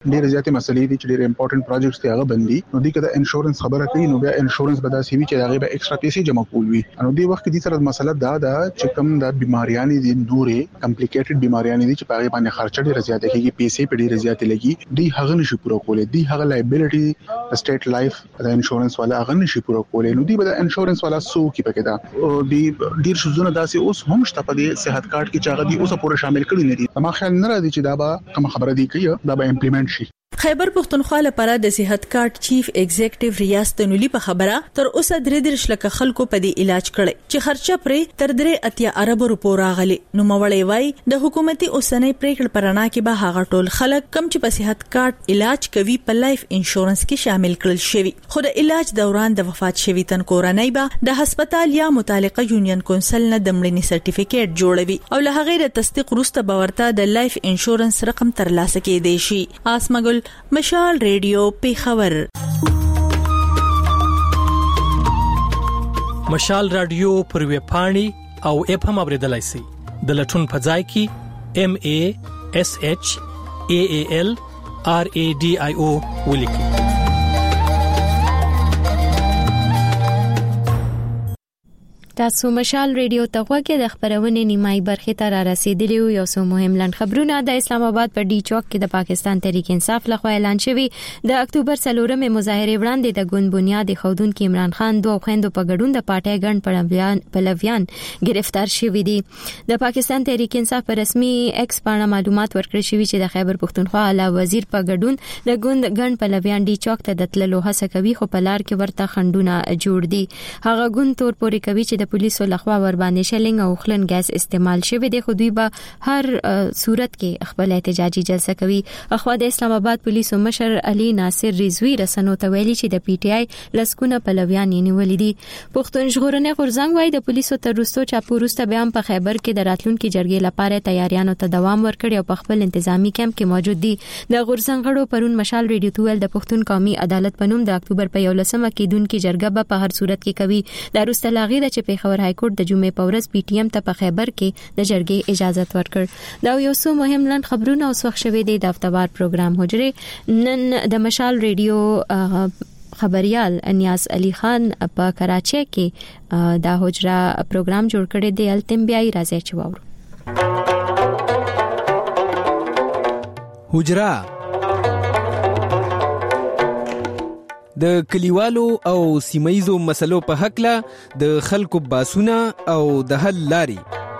ډېر زیاتې مسلې دي چې ډېر امپورټنت پروجیکټس دي هغه بندي نو دي کده انشورنس خبره کوي نو بیا انشورنس به دا سی وی چې هغه به ایکسترا پیسې جمع کول وي نو دې وخت کې دي سره مسله دا ده چې کوم د بیماریاں دي نورې کمپلیکیټډ بیماریاں دي چې په باندې خرچه ډېر زیات کېږي پیسې په ډېر زیات لګي دي هغه نشي پوره کولای دي هغه لایبیلیټي سټیټ لایف د انشورنس والا هغه نشي پوره کولای نو دی به د انشورنس والا سو کې پکې دا او دی ډیر شوزونه داسې اوس هم شته په دې صحت کارت کې چې هغه دی اوس پوره شامل کړي نه دي ما خیال نه راځي چې دا به کوم خبره دی کوي دا به امپلیمنٹ شي خیبر پختونخوا لپاره د صحت کارت چیف ایگزیکټیو ریاض تنولی په خبره تر اوسه درې درش لکه خلکو په دې علاج کړي چې خرچه پرې تر درې اتیا ارب روپو راغلي نو مولوي وای د حکومتي اوسنۍ پریکړه پرانا کې به هغه ټول خلک کم چې په صحت کارت علاج کوي په لایف انشورنس کې شامل کړل شوی خو د علاج دوران د وفات شوی تن کورنۍ به د هسپتال یا متعلقه یونین کونسل نه د مړینې سرټیفیکیټ جوړوي او له هغه د تصدیق وروسته به ورته د لایف انشورنس رقم ترلاسه کېدی شي اسمګل مشال ریډیو پیښور مشال رادیو پر وی پاڼي او اپ هم اوریدلای شئ د لټون په ځای کې ام ا اس اچ ا ا ال ار ا ډي اي او ولیکئ تاسو مشال ریډیو ته غوږی د خبرونه نیمای برخه ته را رسیدلی یو څو مهم لند خبرونه د اسلام آباد په ډی چوک کې د پاکستان تحریک انصاف لخوا اعلان شوی د اکتوبر څلورمه مظاهره وړاندې د ګوند بنیاد خودون کې عمران خان دوه خويندو په ګډون د پارټي ګڼ پړویان پلویان گرفتار شوی دي د پاکستان تحریک انصاف په رسمي ایکس باندې معلومات ورکړي شوی چې د خیبر پختونخوا اعلی وزیر په ګډون د ګوند ګڼ پلویان ډی چوک ته د تللو هڅه کوي خو په لار کې ورته خندونه جوړ دي هغه ګوند تور پوري کوي چې د پولیسو لخوا ور باندې شلنګ او خلن ګاز استعمال شوی دی خو دوی به هر صورت کې خپل احتجاجي جلسه کوي اخوا د اسلام آباد پولیسو مشر علي ناصر رضوی رسنو ته ویلي چې د پی ټ آی لسکونه پلویان یې نیولې دي پښتون ژغورنې غورځنګ وايي د پولیسو تر وروسته چاپوروسته بیا په خیبر کې د راتلونکو جرګې لپاره تیاریانو ته دوام ورکړي او په خپل انتظامی کیمپ کې موجود دي د غورځنګ غړو پرون مشال ریډیو توول د پښتون قومي عدالت پنوم د اکتوبر په یولسمه کې دونکو جرګه په هر صورت کې کوي د روسته لاغي د چې په خبر هایکورټ د جمعې په ورځ پی ټی ایم ته په خیبر کې د جرګې اجازه ورکړ دا یو څو مهم لند خبرونه اوس وخت شوي دي د هفتوار پروګرام حجره نن د مشال ریډیو خبريال انیاس علي خان په کراچۍ کې دا حجره پروګرام جوړ کړی دی التم بیا راځي چواورو حجره د کلیوالو او سیمایزو مسلو په حق له د خلکو باسونه او د حل لاري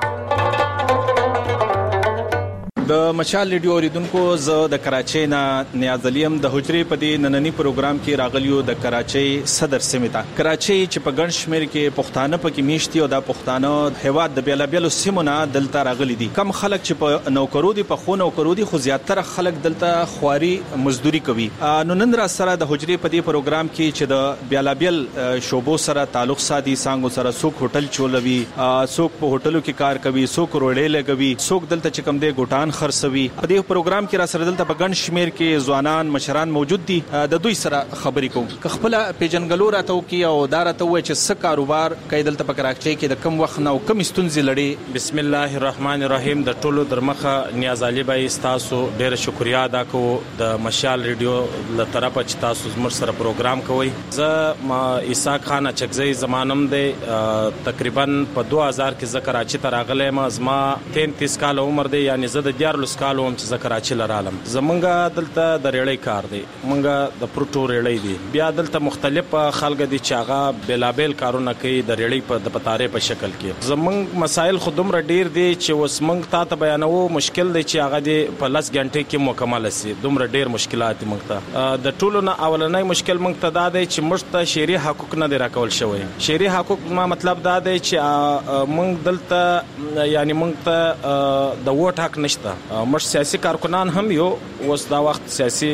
د مشال ریډیو اوریدونکو زه د کراچۍ نه نیاز علیم د حجرې په دې نننی پروګرام کې راغلیو د کراچۍ صدر سمیتا کراچۍ چې په ګڼ شمیر کې پښتانه پکې میشتي او د پښتانه هیواد د بیلابیلو سیمونه دلته راغلي دي کم خلک چې په نوکرو دي په خو نوکرو دي خو زیاتره خلک دلته خواري مزدوري کوي نو نن را سره د حجرې په دې پروګرام کې چې د بیلابیل شوبو سره تعلق ساتي څنګه سره څوک هوټل چولوي څوک په هوټلو کې کار کوي څوک روړې لګوي څوک دلته چې کم دی ګوټان خرڅوي په دې پروګرام کې را سره دلته په ګڼ شمیر کې ځوانان مشران موجود دي د دوی سره خبرې کوم خپل پیجنګلو راته کی او دارته وای چې څه کاروبار کوي دلته په کراچۍ کې د کم وخت نه او کم ستونزې لري بسم الله الرحمن الرحیم د ټولو درمخه نیاز علي بای تاسو ډیر شکریا ادا کوم د مشال ریډیو له طرفه چې تاسو زموږ سره پروګرام کوي زه ما اسحاق خان چکزی زمانم دی تقریبا په دوه هزار کې ذکر اچ ته راغلی ما زما تینتیس کال عمر دی یعنی زه د دیار لسکالو هم چې ذکر اچ لرالم زمونږه دلته د ریړۍ کار دی مونږه د پروتو ریړۍ دی بیا دلته مختلف خلک دي چې هغه بلابل کارونه کوي د ریړۍ په د پتارې په شکل کې زمونږ مسائل خودم را ډیر دي چې وس مونږ تا ته بیانو مشکل دی چې هغه دی په لس غنټې کې مکمل شي دومره ډیر مشکلات مونږ ته د ټولو نه اولنۍ مشکل مونږ ته دا دی چې مونږ ته شهري حقوق نه دی راکول شوی شهري حقوق ما مطلب دا دی چې مونږ دلته یعنی مونږ ته د ووټ حق نشته مش سیاسي کارکنان هم یو اوس دا وخت سیاسي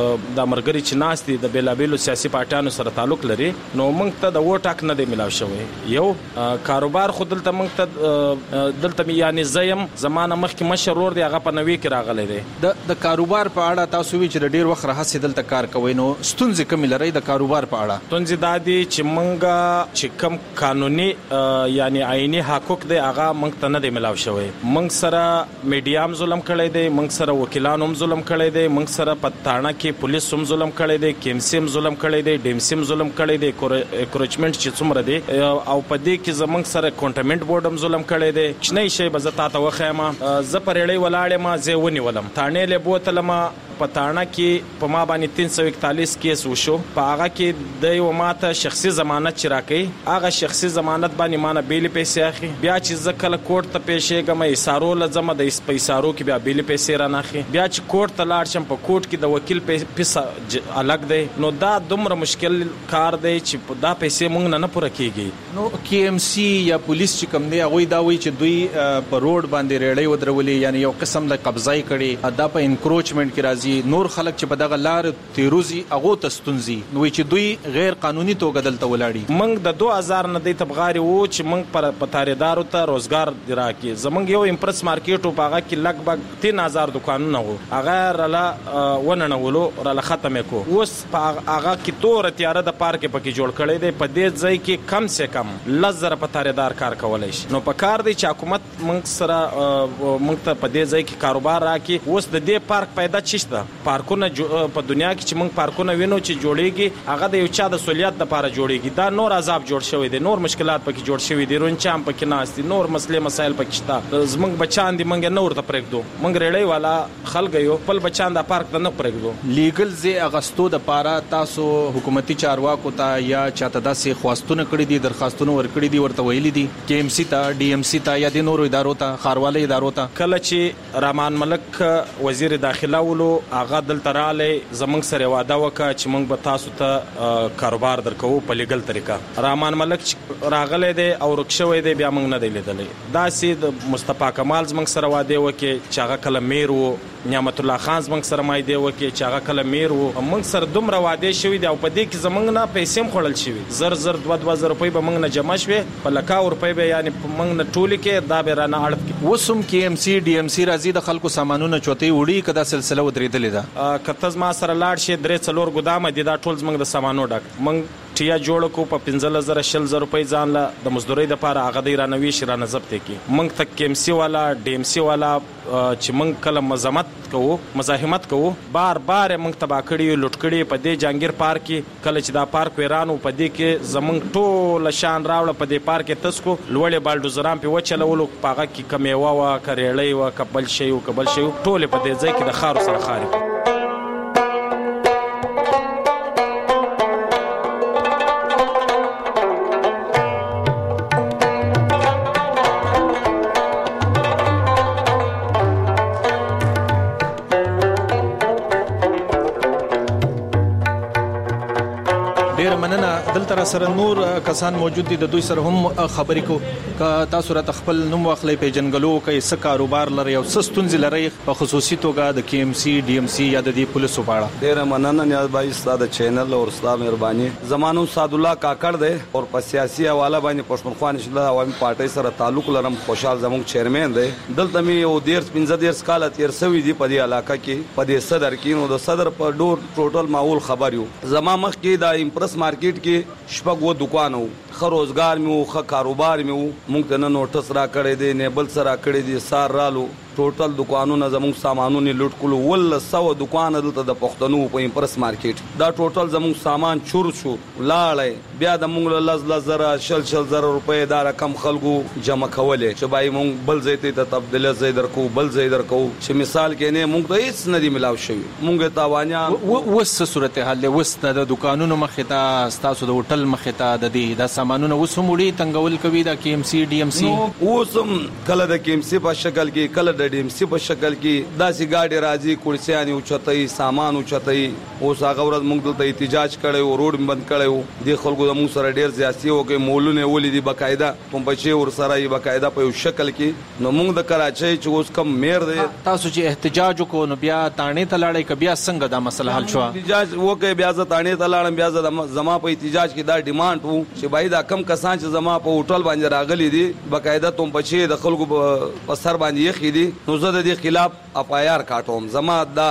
د مرګري چې ناس دي د بیلابیلو سیاسي پارټیانو سره تعلق لري نو موږ ته د ووټ حق نه دی ملاو شوی یو کاروبار خود دلته موږ ته دلته یعنی زیم زمانه مخکې مشرور دی هغه په نوې کې راغلی دی د د کاروبار په اړه تاسو وی چې ډیر وخت راځي دلته کار کوي نو ستونزې کوم لري د کاروبار په اړه ستونزې دا دي چې موږ چې کوم قانوني یعنی آئینی حقوق دی هغه موږ ته نه دی ملاو شوی موږ سره میډیام ظلم ظلم کړی دی، موږ سره وکیلانو هم ظلم کړی دی، موږ سره په تاڼه کې پولیس هم ظلم کړی دی، کیمسی هم ظلم کړی دی، ډیمسی هم ظلم کړی دی، اکروچمنټ چې څومره دی او په دې کې زموږ سره کونټمنټ بورډ هم ظلم کړی دی. کښنی شی به زه تاته وښیم، زه په ریړۍ ولاړ یم، زه ونیولم، تاڼې له بوتلم، په تاڼه کې په ما باندې تین سو اکتالیس کیس وشو، په هغه کې د یو ماته شخصي ضمانت چې راکړي، هغه شخصي ضمانت باندې مانه بیلې پیسې اخلي. بیا چې زه کله کورټ ته پیښېږم، ایسارو له ځمه د ایسارو کې بیا بیلې پیسې رانه اخلي. بیا چې کورټ ته لاړ شم، په کورټ کې د وکیل پیسه الګ دی. نو دا دومره مشکل کار دی چې دا پیسې مونږ نه نه پوره کېږي. نو کی ایم سی یا پولیس چې کوم دی هغوی دا وایي چې دوی په روډ باندې ریړۍ ودرولې، یعنی یو قسم د قبضای کړي، دا په انکروچمنټ کې راځي. نور خلک چې په دغه لار تیروزي هغه تستونزي، نو چې دوی غیر قانوني توګه دلته ولاړي. موږ د دوه هزار نه د تبغاري وو چې موږ پر پتاریدارو ته روزګار دراکې. زمونږ یو امپرس مارکیټ په هغه کې لګبګ تین هزار دکانونه وو، هغه راله وننولو راله ختم کو. اوس په هغه کې تور تیار د پارک پکې جوړ کړي دی. په دې ځای کې کم سے کم لزر پتاریدار کار کولای شي. نو په کار دی چې حکومت موږ سره موږ ته په دې ځای کې کاروبار راکې. اوس د دې پارک پیدا چشته پارکونه په دنیا کې چې موږ پارکونه وینو چې جوړیږي، هغه د یو چا د سہولیت لپاره جوړیږي. دا نور عذاب جوړ شوی دی، نور مشکلات پکې جوړ شوی دي، رونچام پکې ناست دي، نور مسلې مسایل پکې شته. زموږ بچان دي، موږ نه ورته پرېږدو، موږ ریړۍ والا خلک یو خپل بچان د پارک ته نه پرېږدو. لیګل زی اغستو د پاره تاسو حکومتي چارواکو ته یا چاته داسې خواستونه کړی دي، درخواستونه ورکړي دي، ورته ویلي دي کې ایم سی ته، ډي ایم سی ته یا د نورو ادارو ته، ښاروالۍ ادارو ته؟ کله چې رامان ملک وزیر داخله ولو، هغه دلته رالی، زمونږ سره واده وکړه چې موږ به تاسو ته کاروبار درکو په لیګل طریقه. رامان ملک راغلی دی او ورک شوی دی، بیا موږ نه دی لیدلی. داسې د مصطفی کمال زمونږ سره واده وکړي چې هغه کله میر و، نعمت الله خان زمونږ سره مایده وکړي چې هغه کله میر و. موږ سره دومره واده شوي دي او په دې کې زمونږ نه پیسې هم خوړل شوي. زر زر دوه دوه زر روپۍ به موږ نه جمع شوې، په لکاو روپۍ به یعنې موږ نه ټولې کې دا به رانه اړت کړي. اوس هم کې ایم سی ډي ایم سی راځي د خلکو سامانونه چوتۍ وړي، که دا سلسله ودرېدلې ده؟ که ته زما سره لاړ شي، درې څلور ګدامه دي، دا ټول زموږ د سامانو ډک. موږ ټیا جوړ کو په پنځه زره شل زره روپۍ ځان له د مزدورۍ دپاره هغه دی رانه ویشي، رانه ضبط کړي. موږ ته کې ایم سی والا، ډي ایم سی والا چې موږ کله مزاحمت کوو مزاحمت کوو بار بار موږ تبا کړي، لوټ کړي. په دې جانګیر پارک کې کله چې دا پارک ویرانو، په دې کې زموږ ټول شان راوړه. په دې پارک کې تاسو لوړې بالډوزران په وچلولو، په هغه کې کمیوا وا، کریړۍ وا، کبل شي او کبل شي ټول په دې ځای کې د خارو سره خاري. دلته سره نور کسان موجود دي، د دوی سره هم خبرې کو. که تاسو را خپل نوم واخلئ، پیژنګلو کوي، څه کاروبار لري او څه ستونزې لري په خصوصي توګه د کې ایم سی، ډي ایم سی یا د دې پولیسو په اړه؟ ډېره مننه نیاز بھائی ستا د چینل او ستا مهرباني. زمانو سعد الله کاکړ دی او په سیاسي حواله باندې پښتونخوا نشله عوامي پارټۍ سره تعلق لرم. خوشحال زموږ چیرمن دی. دلته مې یو ډېر پنځه دېرش کاله تېر شوي دي په دې علاقه کې، په دې صدر کې. نو د صدر په ډور ټوټل ماحول خبر یو. زما مخکې د امپرس مارکیټ کې شپږ و دکان وو، ښه روزګار مې وو، ښه کاروبار مې وو. موږ ته نه نوټس را کړی دی، نه بل څه را کړی دی. سار رالو ټوټل دکانونه زموږ سامانونه لوټ کړو. ول سو دکان دلته د پښتنو په امپرس مارکیټ، دا ټوټل زموږ سامان چور شو لاړې. بیا د موږ لز لز زره شل شل زره روپۍ دا رقم خلکو جمع کولې چې بای موږ بل ځای ته تبدیل ځای درکو، بل ځای درکو، چې مثال کې نه موږ ته هیڅ نه دی ملاو شوی. موږ تاوانیان. وس صورتحال له وس د دکانونو مخې ته، تاسو د هوټل مخې ته د دې د سامانونو وسموړي تنګول کوي د کې ایم سی، ډي ایم سی؟ اوسم کله د کې ایم سی په شکل کې، کله د ډي ایم سی په شکل کې داسې گاډي راځي، کورسیان اوچتای، سامان اوچتای. اوس هغه ورځ موږ دلته احتجاج کړی، روډ بند کړی. د خلکو د موږ سره ډېر زیاتی وکړي، مولونه ولیدي بقاعده، کوم بچي ور سره یې بقاعده په یو شکل کې. نو موږ د کراچۍ چې اوس کم میر دی، تاسو چې احتجاج وکړو نو بیا تانې ته لاړئ که بیا څنګه دا مسله حل شوه؟ احتجاج وکړئ، بیا زه تانې ته لاړم. بیا زه زما په احتجاج کې دا ډیمانډ وو چې بای دا کم کسان چې زما په هوټل باندې راغلي دي، بقاعده توم بچي د خلکو په سر باندې یخي دي، نو زه د دې خلاف اف آی آر کاټوم. زما دا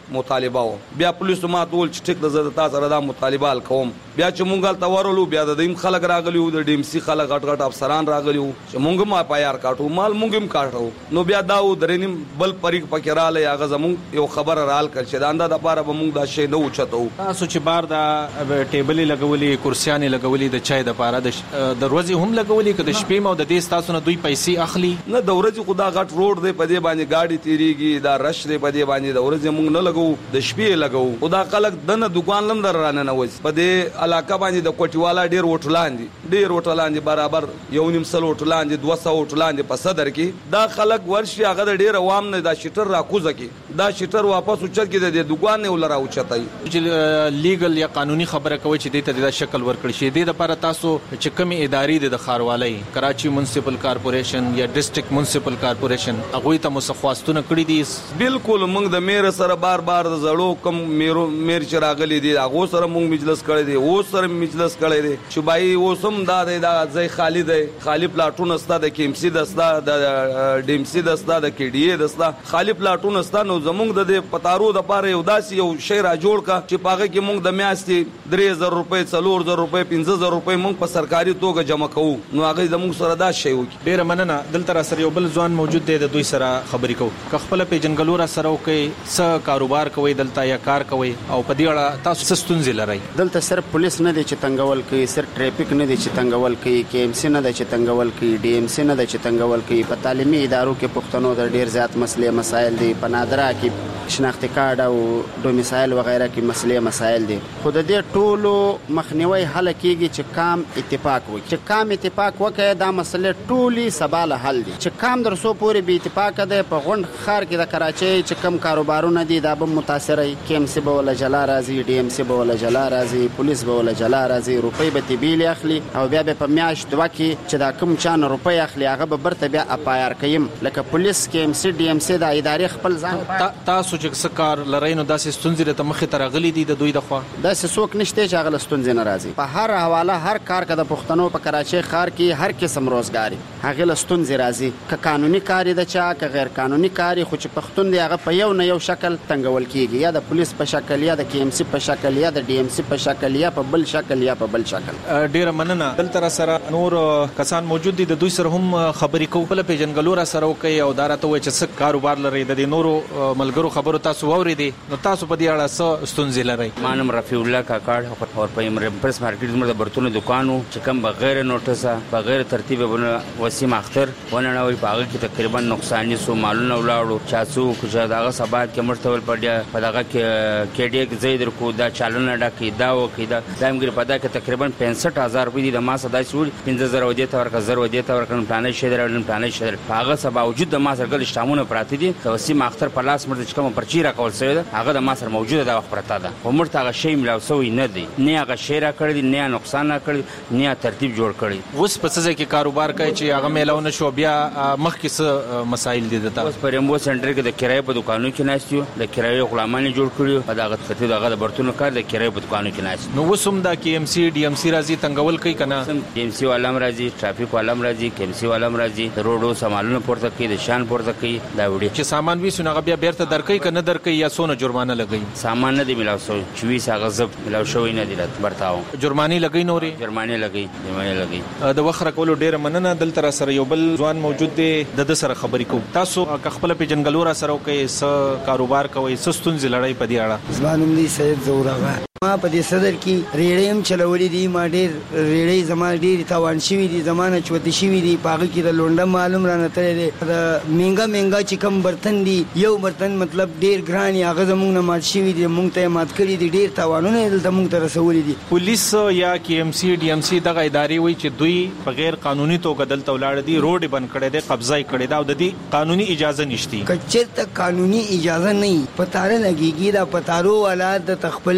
مطالبه و بیا پولیس ما ټول چې ټیک د زړه تاسو سره دا مطالبه کوم بیا چې مونږ ته ورولو بیا د دیم خلک راغلیو د ډي ام سي خلک غټ غټ افسران راغلیو چې مونږ ما پایار کاټو مال مونږ هم کاټو نو بیا دا و درنیم بل پریک پکې رااله هغه زمونږ یو خبر رال کړ چې دا انده د پاره به مونږ دا شی نه اوچتو تاسو چې بار دا ټیبل لګولې کرسیانې لګولې د چای د پاره د ورځې هم لګولې که د شپې مو د دې تاسو نه دوی پیسې اخلي نه د ورځې خدا غټ روډ دی په دې باندې گاډي تیریږي دا رش دی په دې باندې د ورځې مونږ نه لګو د شپې لګو خدا خلک دنه دکان لم در رانه نه وځي په دې علاقه باندې د کوټیوالا ډیر وټلان دي ډیر وټلان دي برابر یو نیم سل وټلان دي دوه سوه وټلان دي په صدر کې دا خلک ورشي هغه د ډیر عوام نه دا شټر راکوزه کی دا شټر واپس اوچت کی د دکان نه ولر اوچتای چې لیګل یا قانوني خبره کوي چې د ته د شکل ورکړي شي د لپاره تاسو چې کومي ادارې د خاروالۍ کراچي منسپل کارپوریشن یا ډیسټریکټ منسپل کارپوریشن هغه ته مسخواستونه کړی دي بالکل موږ د میر سره بار بار د زړو کم میرو میر چې راغلي دي هغه سره موږ مجلس کړی دي او سره مجلس کړی دي چې بای اوسم دا د ځای خالی دی خالی پلاټون استا د کیمسی دستا د ډیمسی دستا د کې ډی ای دستا خالی پلاټون استا نو زموږ د پتارو د پاره یو داسې یو شی را جوړ کا چې پاګه کې موږ د میاشتې درې زره روپۍ څلور زره روپۍ پنځه زره روپۍ موږ په سرکاري توګه جمع کوو نو هغه زموږ سره دا شی وکړي ډیر مننه دلته را سره یو بل ځوان موجود دی د دوی سره خبرې کوو که خپل پیجنګلو را سره کوي څه کاروبار کوي دلته یا کار کوي او په دې اړه تاسو څه ستونزې لرئ دلته صرف پولیس نه دی چې تنګول کوي صرف ټریفیک نه دی چې تنګول کوي کې ام سی نه دی چې تنګول کوي ډي ام سی نه دی چې تنګول کوي په تعلیمي ادارو کې پښتنو د ډیر زیات مسلې مسایل دي په نادره کې شناختی کارت او ډومیسایل وغیرہ کې مسلې مسایل دي خو د دې ټولو مخنیوي حل کېږي چې کام اتفاق وکړي چې کام اتفاق وکړي دا مسلې ټولي سباله حل دي چې کام درسو پورې به اتفاق ده په غونډ خار کې د کراچۍ چې کم کاروبارونه دي دا به متاثر وي کې ام سی به ولا جلا راځي ډي ام سی به ولا جلا راځي پولیس به ولا جلا راځي روپۍ به تبیل اخلي او بیا به په میاش دوه کې چې دا کم چان روپۍ اخلي هغه به برته بیا اپایر کيم لکه پولیس کې ام سی ډي ام سی د ادارې خپل ځان تاسو چې سکار لري نو داسې ستونزې ته مخې ته راغلي دي د دوی د خوا داسې څوک نشته چې هغه ستونزې نه راځي په هر حواله هر کار کې د پښتنو په کراچۍ ښار کې هر قسم روزګاری هغه له ستونزې راځي که قانوني کاری د چا که غیر قانوني کاری خو چې پښتون دی هغه په یو نه یو شکل تنګول کیږي یا د پولیس په شکل یا د کې ام سی په شکل یا د ډي ام سی په شکل یا په بل شکل یا په بل شکل ډیر مننه دلته سره نور کسان موجود دي د دوی سره هم خبرې کوو په پیجنګلو را سره کوي او دارته وای چې څه کاروبار لري د نورو ملګرو خبرو تاسو ووري نو تاسو په دې اړه څه ستونزې لرئ مانم رفیع الله کاکړ او په امپرس مارکیټ زموږ د برتونو دکانو چې کوم بغیر نوټسه بغیر ترتیب بونه وسیم اختر ونه وي په هغه کې تقریبا نقصان سو مالونه ولاړو چاسو کوجا دغه سبات کې مرتبل پړیا په دغه کې کېډیک زیدر کو دا چالونه ډکې دا و کې دا دایمګری په دا کې تقریبا پنځه هزار روپۍ د ما صدا سول پنځه زره ودی ته ورکړه زر ودی ته ورکړم پلانې شه درنم پلانې شه هغه سبا وجود د ما سره ګل شتامونه پراته دي وسیم اختر په لاس مرته کوم پرچی را کول سره هغه د ما سره موجوده دا وخت پرتا ده خو مرته هغه شی ملاو سوی نه دی نه هغه شی را کړی نه نقصان نه کړی نه ترتیب جوړ کړی اوس په څه کې کاروبار کوي چې هغه ملاو نه شو بیا مخکې څه مسایل دي دته اوس پر امبو سنټر کې د کرای په دکانو کې ناشتیو د کرای غلامان جوړ کړیو په دغه ترتیب دغه د برتونو کار د کرای په دکانو کې ناشته نو وسوم دا کې ام سی ډي ام سی راځي تنګول کوي کنه ډي ام سی والام راځي ټرافیک والام راځي کې ام سی والام راځي روډو سامانونه پورته کوي د شان پورته کوي دا وړي چې سامان وي سونه بیا بیرته درکې کنه درکې یا سونه جرمانه لګي سامان نه دی ملاو شوی چويس هغه زب ملاو شوی نه دی رات برتاو جرمانی لګی نورې جرمانی لګی جرمانی لګی د وخره کولو ډیر مننه دلته سره یو بل ځوان موجود دی د سره خبرې کوو تاسو خپل پیجنګلو را سره کوي س کاروبار کوي س ستونزې لړۍ په دې اړه ځوانم دي سید زوراغه ما په دې صدر کې ریړې هم چلولې دي ما ډېر ریړې زما ډېر تاوان شوي دي زمانه چوتې شوي دي په هغه کې د لونډه معلوم را نه تللی دی د مهنګه مهنګه چې کوم برتن دي یو برتن مطلب ډېر ګران یې هغه زموږ نه مات شوي دي موږ ته یې مات کړي دي ډېر تاوانونه یې دلته موږ ته رسولي دي پولیس یا کې ام سی ډي ام سی دغه ادارې وایي چې دوی په غیر قانوني توګه دلته ولاړ دي روډ یې بند کړی دی قبضه یې کړې ده او د دې قانوني اجازه نشته که چېرته قانوني اجازه نه وي په تاره لګېږي دا په تارو والا د خپل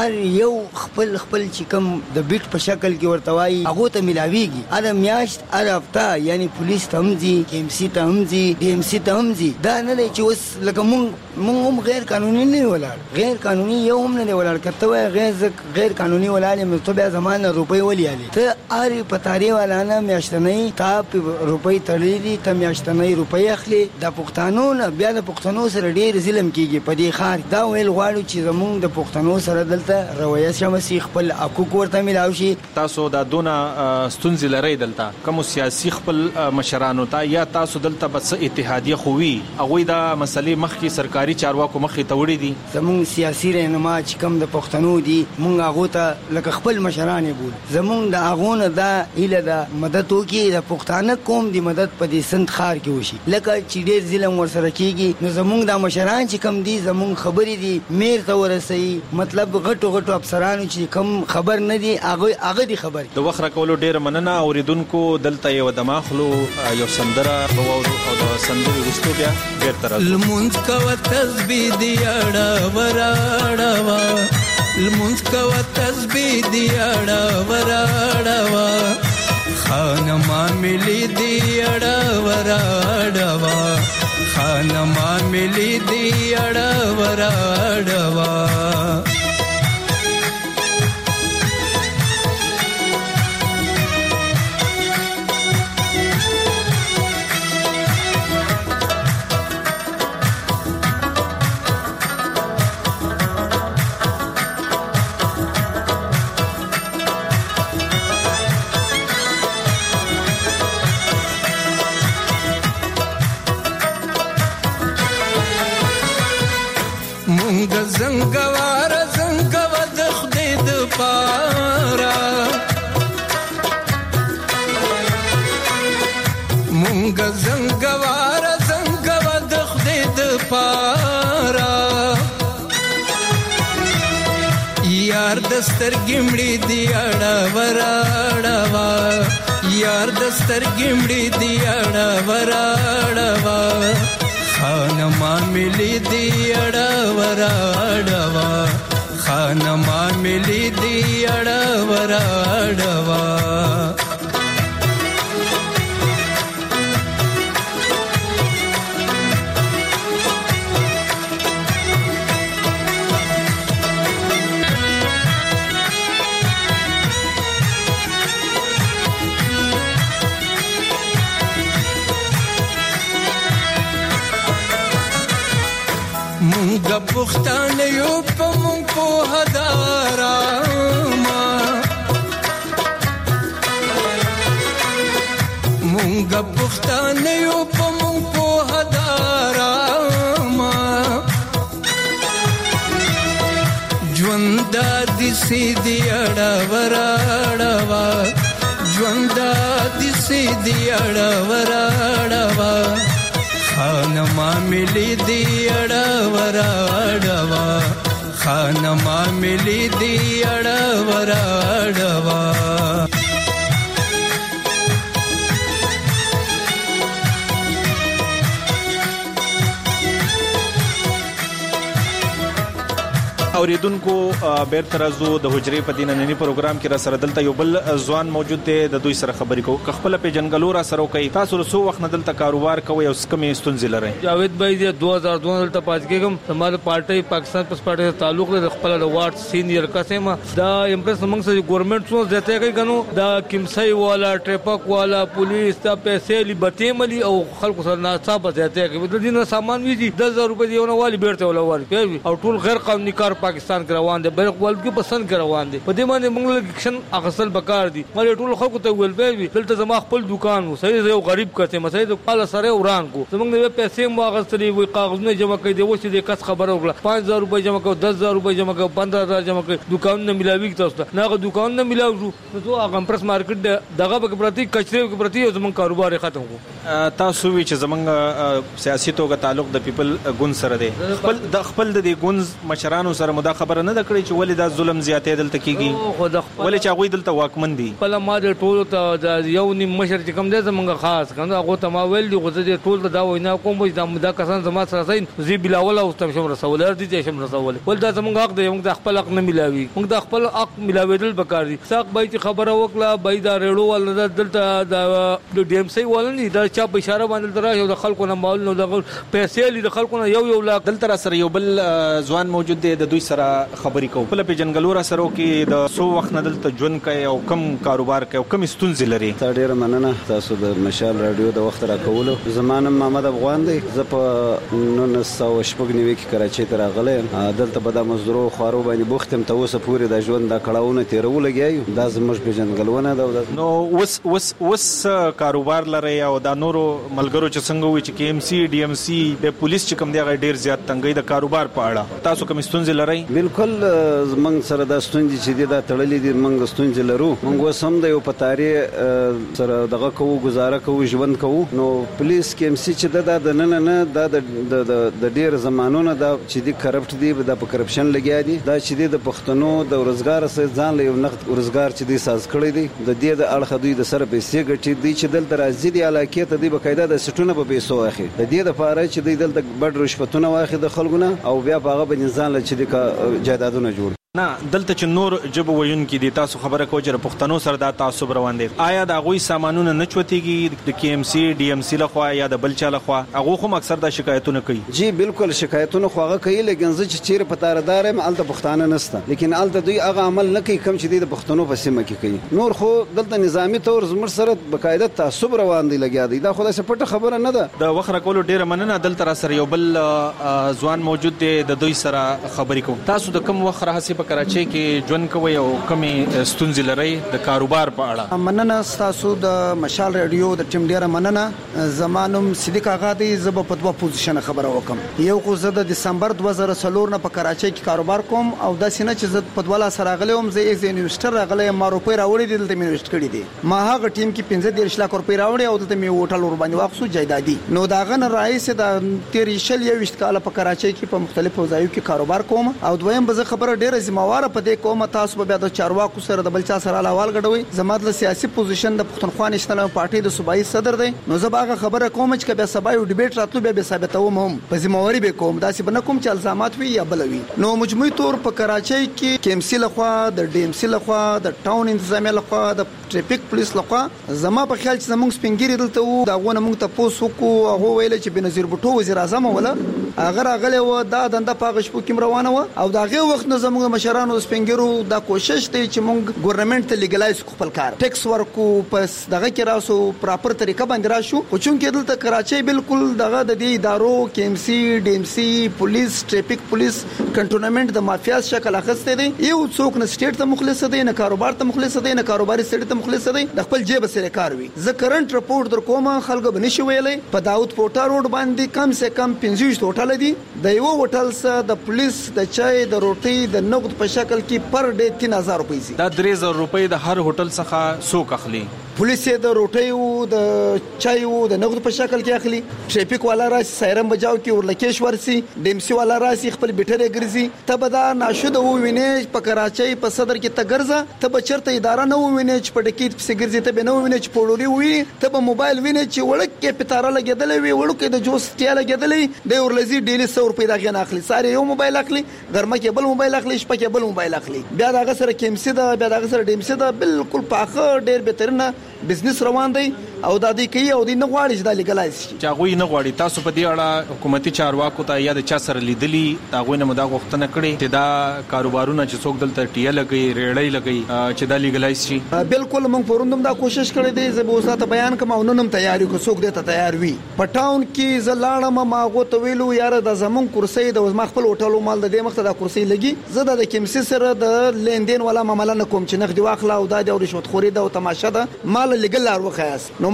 هر یو خپل خپل چې کوم د بیٹ په شکل کې ورته وایي هغه ته ملاويږي اره میاشت اره هفته یعنی پولیس ته هم ځي کې ام سي ته هم ځي ډي ام سي ته هم ځي دا نه دی چې اوس لکه مونږ مونږ هم غیر قانوني نه ولاړ غیر قانوني یو هم نه ولاړ کته وای غیر غیر قانوني ولاړ مې ته بیا زمانه روپۍ ولې ته اری پتاري والا نه میاشتنۍ تا روپۍ تړلې دي ته میاشتنۍ روپۍ اخلي د پښتنو نه بیا د پښتنو سره ډېر ظلم کیږي په دې خار دا ویل غواړو چې زمونږ د پښتنو سره دلته رویه شمسي خپل حقوق ورته ملاوي شي. تاسو دا دونه ستونزې لري دلته کوم سیاسي خپل مشرانو ته یا تاسو دلته بس اتحادیه خووي هغه دا مسلې مخکې سرکاري چارواکو مخې ته وړي دي زمونږ سیاسي رهنما چې کوم د پښتنو دي مونږ هغه ته لکه خپل مشران بول زمونږ د هغه نه دا اله د مدد وکي د پښتانه قوم دی مدد په دې سند خار کې وشي لکه چې ډېر ظلم ور سره کیږي نو زمونږ د مشران چې کم دي زمونږ خبرې دي میر ته ورسي مطلب غټو غټو افسرانو چې کم خبر نه دي هغه هغه دي خبر د وخت راکولو ډېر مننه اوریدونکو دلته یو دماخلو یو سندره او د سندري وستو بیا بیرته راځو لمونځ کوه تسبیح دی اړه وراړه وا لمونځ کوه تسبیح دی اړه وراړه وا خانما ملي دی اړه وراړه وا خانما ملي دی اړه وراړه وا زنګوار زنګو د خدای د پارا مونږ زنګوار زنګو د خدای د پارا یار دستر ګمړي دی اړه وراړه وا یار دستر ګمړي دی اړه وراړه وا خانما ملي دی اړه وراړه وا خانما ملي دی اړه وراړه وا مونږ پښتانه یو په مونږ په هدارا ما مونږ پښتانه یو په مونږ په هدارا ما ژوند د سیدی اړه وراړه وا ژوند د سیدی اړه وراړه وا خانما ملي دی اړه وراړه وا خانما ملي دی اړه وراړه وا اوریدونکو بیرته راځو د حجرې په دیننی پروګرام کې را سره دلته یو بل ځوان موجود دی د دوی سره خبرې کوو خپل په جنګلو را سره کوي تاسو رسو وخت نه دلته کاروبار کوي او سکمې ستونزې لري جاوید بھائی د دوه هزار دوه دلته پات کېږم زموږ پارټي پاکستان پس پارټي سره تعلق لري خپل د وارډ سینیئر قسم دا امپریس موږ سره ګورنمنت څو زیاته کوي کنو دا کیمسای والا ټریپک والا پولیس ته پیسې لبته ملي او خلکو سره ناڅاپه زیاته کوي د دې سامان ویږي دس هزار روپۍ دیونه والی بیرته ولا والی او ټول غیر قانوني کار پاکستان کې روان دي بل ولګ کې پسند کې روان دي په دې باندې موږ الیکشن اغسل بکار دي مې ټول خلکو ته ویل به دلته زما خپل دکان وو صحیح یو غریب کته مسای د پاله سره وران کو زموږ نه پیسې مو اغسلې وي کاغذونه جمع کړي دی وڅ دې کس خبر وکړه پانچ هزار روپۍ جمع کړو دس هزار روپۍ جمع کړو پندرہ هزار جمع کړو دکان نه ملاوي تاسو نه هغه دکان نه ملاو شو نو هغه پرس مارکیټ دغه په پرتی کچره په پرتی زموږ کاروبار ختم کو تاسو وی چې زمونږ سیاسي توګه تعلق د پیپل ګوند سره دی خپل د خپل د ګوند مشرانو سره مدا خبره نه کړی چې ولې دا ظلم زیاتې دلته کیږي ولې چې هغه دلته واکمن دي خپل ما د ټولو ته یو نیم مشر چې کوم دی زمونږ خاص کنه هغه ته ما ویل دي غوځي د ټول دا وینا کوم چې دا کسان زما سره سین زی بلاول او تم شم رسول دي چې شم رسول ول دا زمونږ حق دی موږ د خپل حق نه ملاوي موږ د خپل حق ملاویدل بکار دي ساق بای چې خبره وکړه بای دا ریړو ول دلته د ډي ام سي ولني دا چا په اشاره باندې درا د خلکو نه مال نو د پیسې لري د خلکو نه یو یو لاک دلته سره یو بل ځوان موجود دی د دوی سره خبرې کوو په لپاره جنګلورا سره کې د سو وخت نه دلته ژوند کوي او کم کاروبار کوي او کم ستونزې لري ډېر مننه تاسو د مشال رادیو د وخت را کولو زمانه محمد افغان دی زه په نن سو شپږ نیوي کې کراچۍ ته راغلم دلته به د مزدورو خوارو باندې بوختم ته اوسه پورې د ژوند د کړهونه تیرول لګیایو دا زموږ په جنګلونه دا نو وس وس وس کاروبار لري او د نورو ملګرو چې څنګه وي چې کې ام سی ډي ام سی د پولیس چې کوم دی ډیر زیات تنګي د کاروبار په اړه تاسو کوم ستونزې لري بالکل موږ سره د ستونزې چې دی دا تړلې دي موږ ستونزې لرو موږ سم د یو پتاري سره دغه کوو گزاره کوو ژوند کوو نو پولیس کې ام سی چې د نن نه د د ډیر زمانونو دا چې دی کرپټ دی د په کرپشن لګیا دي دا چې دی د پښتنو د روزګار سره ځان له یو نقد روزګار چې دی ساز کړی دی د دې د اړخ دوی د سره پیسې ګټي دي چې دلته راځي دی علاقې ته دی بقاعده د سټونه په پیسو اخی د دې د فارای چې دی دلته بډ رشوتونه واخی د خلکونه او بیا په هغه باندې ځان له چې دی جایدادونه جوړ نه دلته چې نور جب وین کې دي تاسو خبره کوئ چې پښتنو سره دا تعصب روان دي آیا دا غوي سامانونه نه چوتيږي د کې ام سی ډي ام سی لخوا یا د بل چا لخوا هغه هم اکثر دا شکایتونه کوي جی بالکل شکایتونه خو هغه کوي لکه زه چې چیرې پتاردار هم الته پښتانه نسته لیکن الته دوی هغه عمل نه کوي کم چې د پښتنو په سیمه کې کوي نور خو دلته نظامی تور زمر سره بقاعده تعصب روان دي لګیا دي دا خدای څخه پټه خبره نه ده د وخره کولو ډیره مننه دلته سره یو بل ځوان موجود دی د دوی سره خبرې کوم تاسو د کوم وخره هسي په کراچۍ کې ژوند کوي او کمی ستونزې لري د کاروبار په اړه مننه تاسو د مشال رادیو د ټیم ډیره مننه زمانم صدیق اغا دی زب په دوه پوزیشن خبره وکم یو خو زه د دسمبر دوه زره څلور نه په کراچۍ کې کاروبار کوم او د سینه چې زه په دوه لاس راغلم زه ایز انویسټر راغلم ما روپې راوړې دي دلته انویسټ کړې دي ما هغه ټیم کې پنځه دیرش لک روپې راوړې او دلته می هوټل ور باندې واخصو جایدادي نو داغه نه رئیس د تیر شل یو وشت کاله په کراچۍ کې په مختلفو ځایو کې کاروبار کوم او دویم به زه خبره ډیره ذمہوار په دې کوم تاسو به د چارواکو سره د بل چا سره لاوال غډوي زماد له سیاسي پوزیشن د پښتونخوا نېشنل پارټي د صوبایي صدر دی نو زه باغه خبره کوم چې بیا سبا یو ډیبیټ راتلو بیا به ثابتوم هم په ذمہواری به کوم داسې بنه کوم چې الزامات وي یا بلوي نو مجموعي تور په کراچۍ کې کیم سی لخوا د ډي ام سی لخوا د ټاون انتظامیه لخوا د ټریفیک پولیس لخوا زما په خیال چې زموږ سپینګری دلته وو دا غونه موږ ته پوسو کو هغه ویل چې بنظیر بوټو وزیر اعظم ولا اگر اغله و دا دنده پاغش پو کیم روانه و او داغه وخت نه زموږ مشرانو سپینګرو دا کوشش دی چې موږ ګورنمنت ته لیګلایز خپل کار ټیکس ورکو پس دغه کې راسو پراپر طریقه باندې راشو خو چون کې دلته کراچۍ بالکل دغه د دې ادارو کې ام سی ډي ام سی پولیس ټریفیک پولیس کنټرولمنت د مافیاز شکل اخسته دی یو څوک نه سټیټ ته مخلص دی نه کاروبار ته مخلص دی نه کاروباري سټیټ ته مخلص دی د خپل جیب سره کار وي زه کرنٹ رپورټ در کوم خلکو بنشي ویلې په داوود پورټا روډ باندې کم سے کم پنځه هوټل دي د یو هوټل سره د پولیس د چای د روټي د نقد په شکل کې پر ډے تین هزار روپۍ دا درې زره روپۍ د هر هوټل څخه څوک اخلي پولیس د روټي او د چای او د نقد په شکل کې اخلي ټریفیک والا راشي سایرم بجاو کې ورلکیش ورسي ډیمسي والا راشي خپل بیٹره ګرځي ته به دا ناشود وو وینې په کراچۍ په صدر کې تګرزه ته به چرته اداره نه وینې چې په ډکیټ په ګرځي ته به نه وینې چې پوړوري وي ته به موبایل وینې چې وړک کې پتاره لګیدلې وي وړک کې د جوس کې لګیدلې د ورلزي ډیلی سو روپۍ دا غن اخلي ساره یو موبایل اخلي ګرمه کې بل موبایل اخلي شپه کې بل موبایل اخلي بیا دا غسر کیمسي دا بیا دا غسر ډیمسي دا بالکل پاخه ډیر بهترنه بزنس روان دی او د دې کوي او د نه غواړي چې د لیګلایز شي چې هغه نه غواړي تاسو په دې اړه حکومتي چارواکو ته یا د چا سره لیدلی دا غوښنه مدا غوښتنه کړې چې دا کاروبارونه چې څوک دلته ټی لګي ریړۍ لګي چې دا لیګلایز شي بالکل موږ پروندم دا کوشش کړې دي زه به اوسه بیان کوم او نن تیاری کو څوک دې ته تیار وي پټاون کې زلاړم ما غو ته ویلو یار د زمون کرسي د ما خپل هوټل مال د دې مخته د کرسي لګي زه د کیمسي سره د لیندین ولا معاملې نه کوم چې نقد واخلا او د رشوت خوري د تماشه ده مال لګل لار وخیاس نو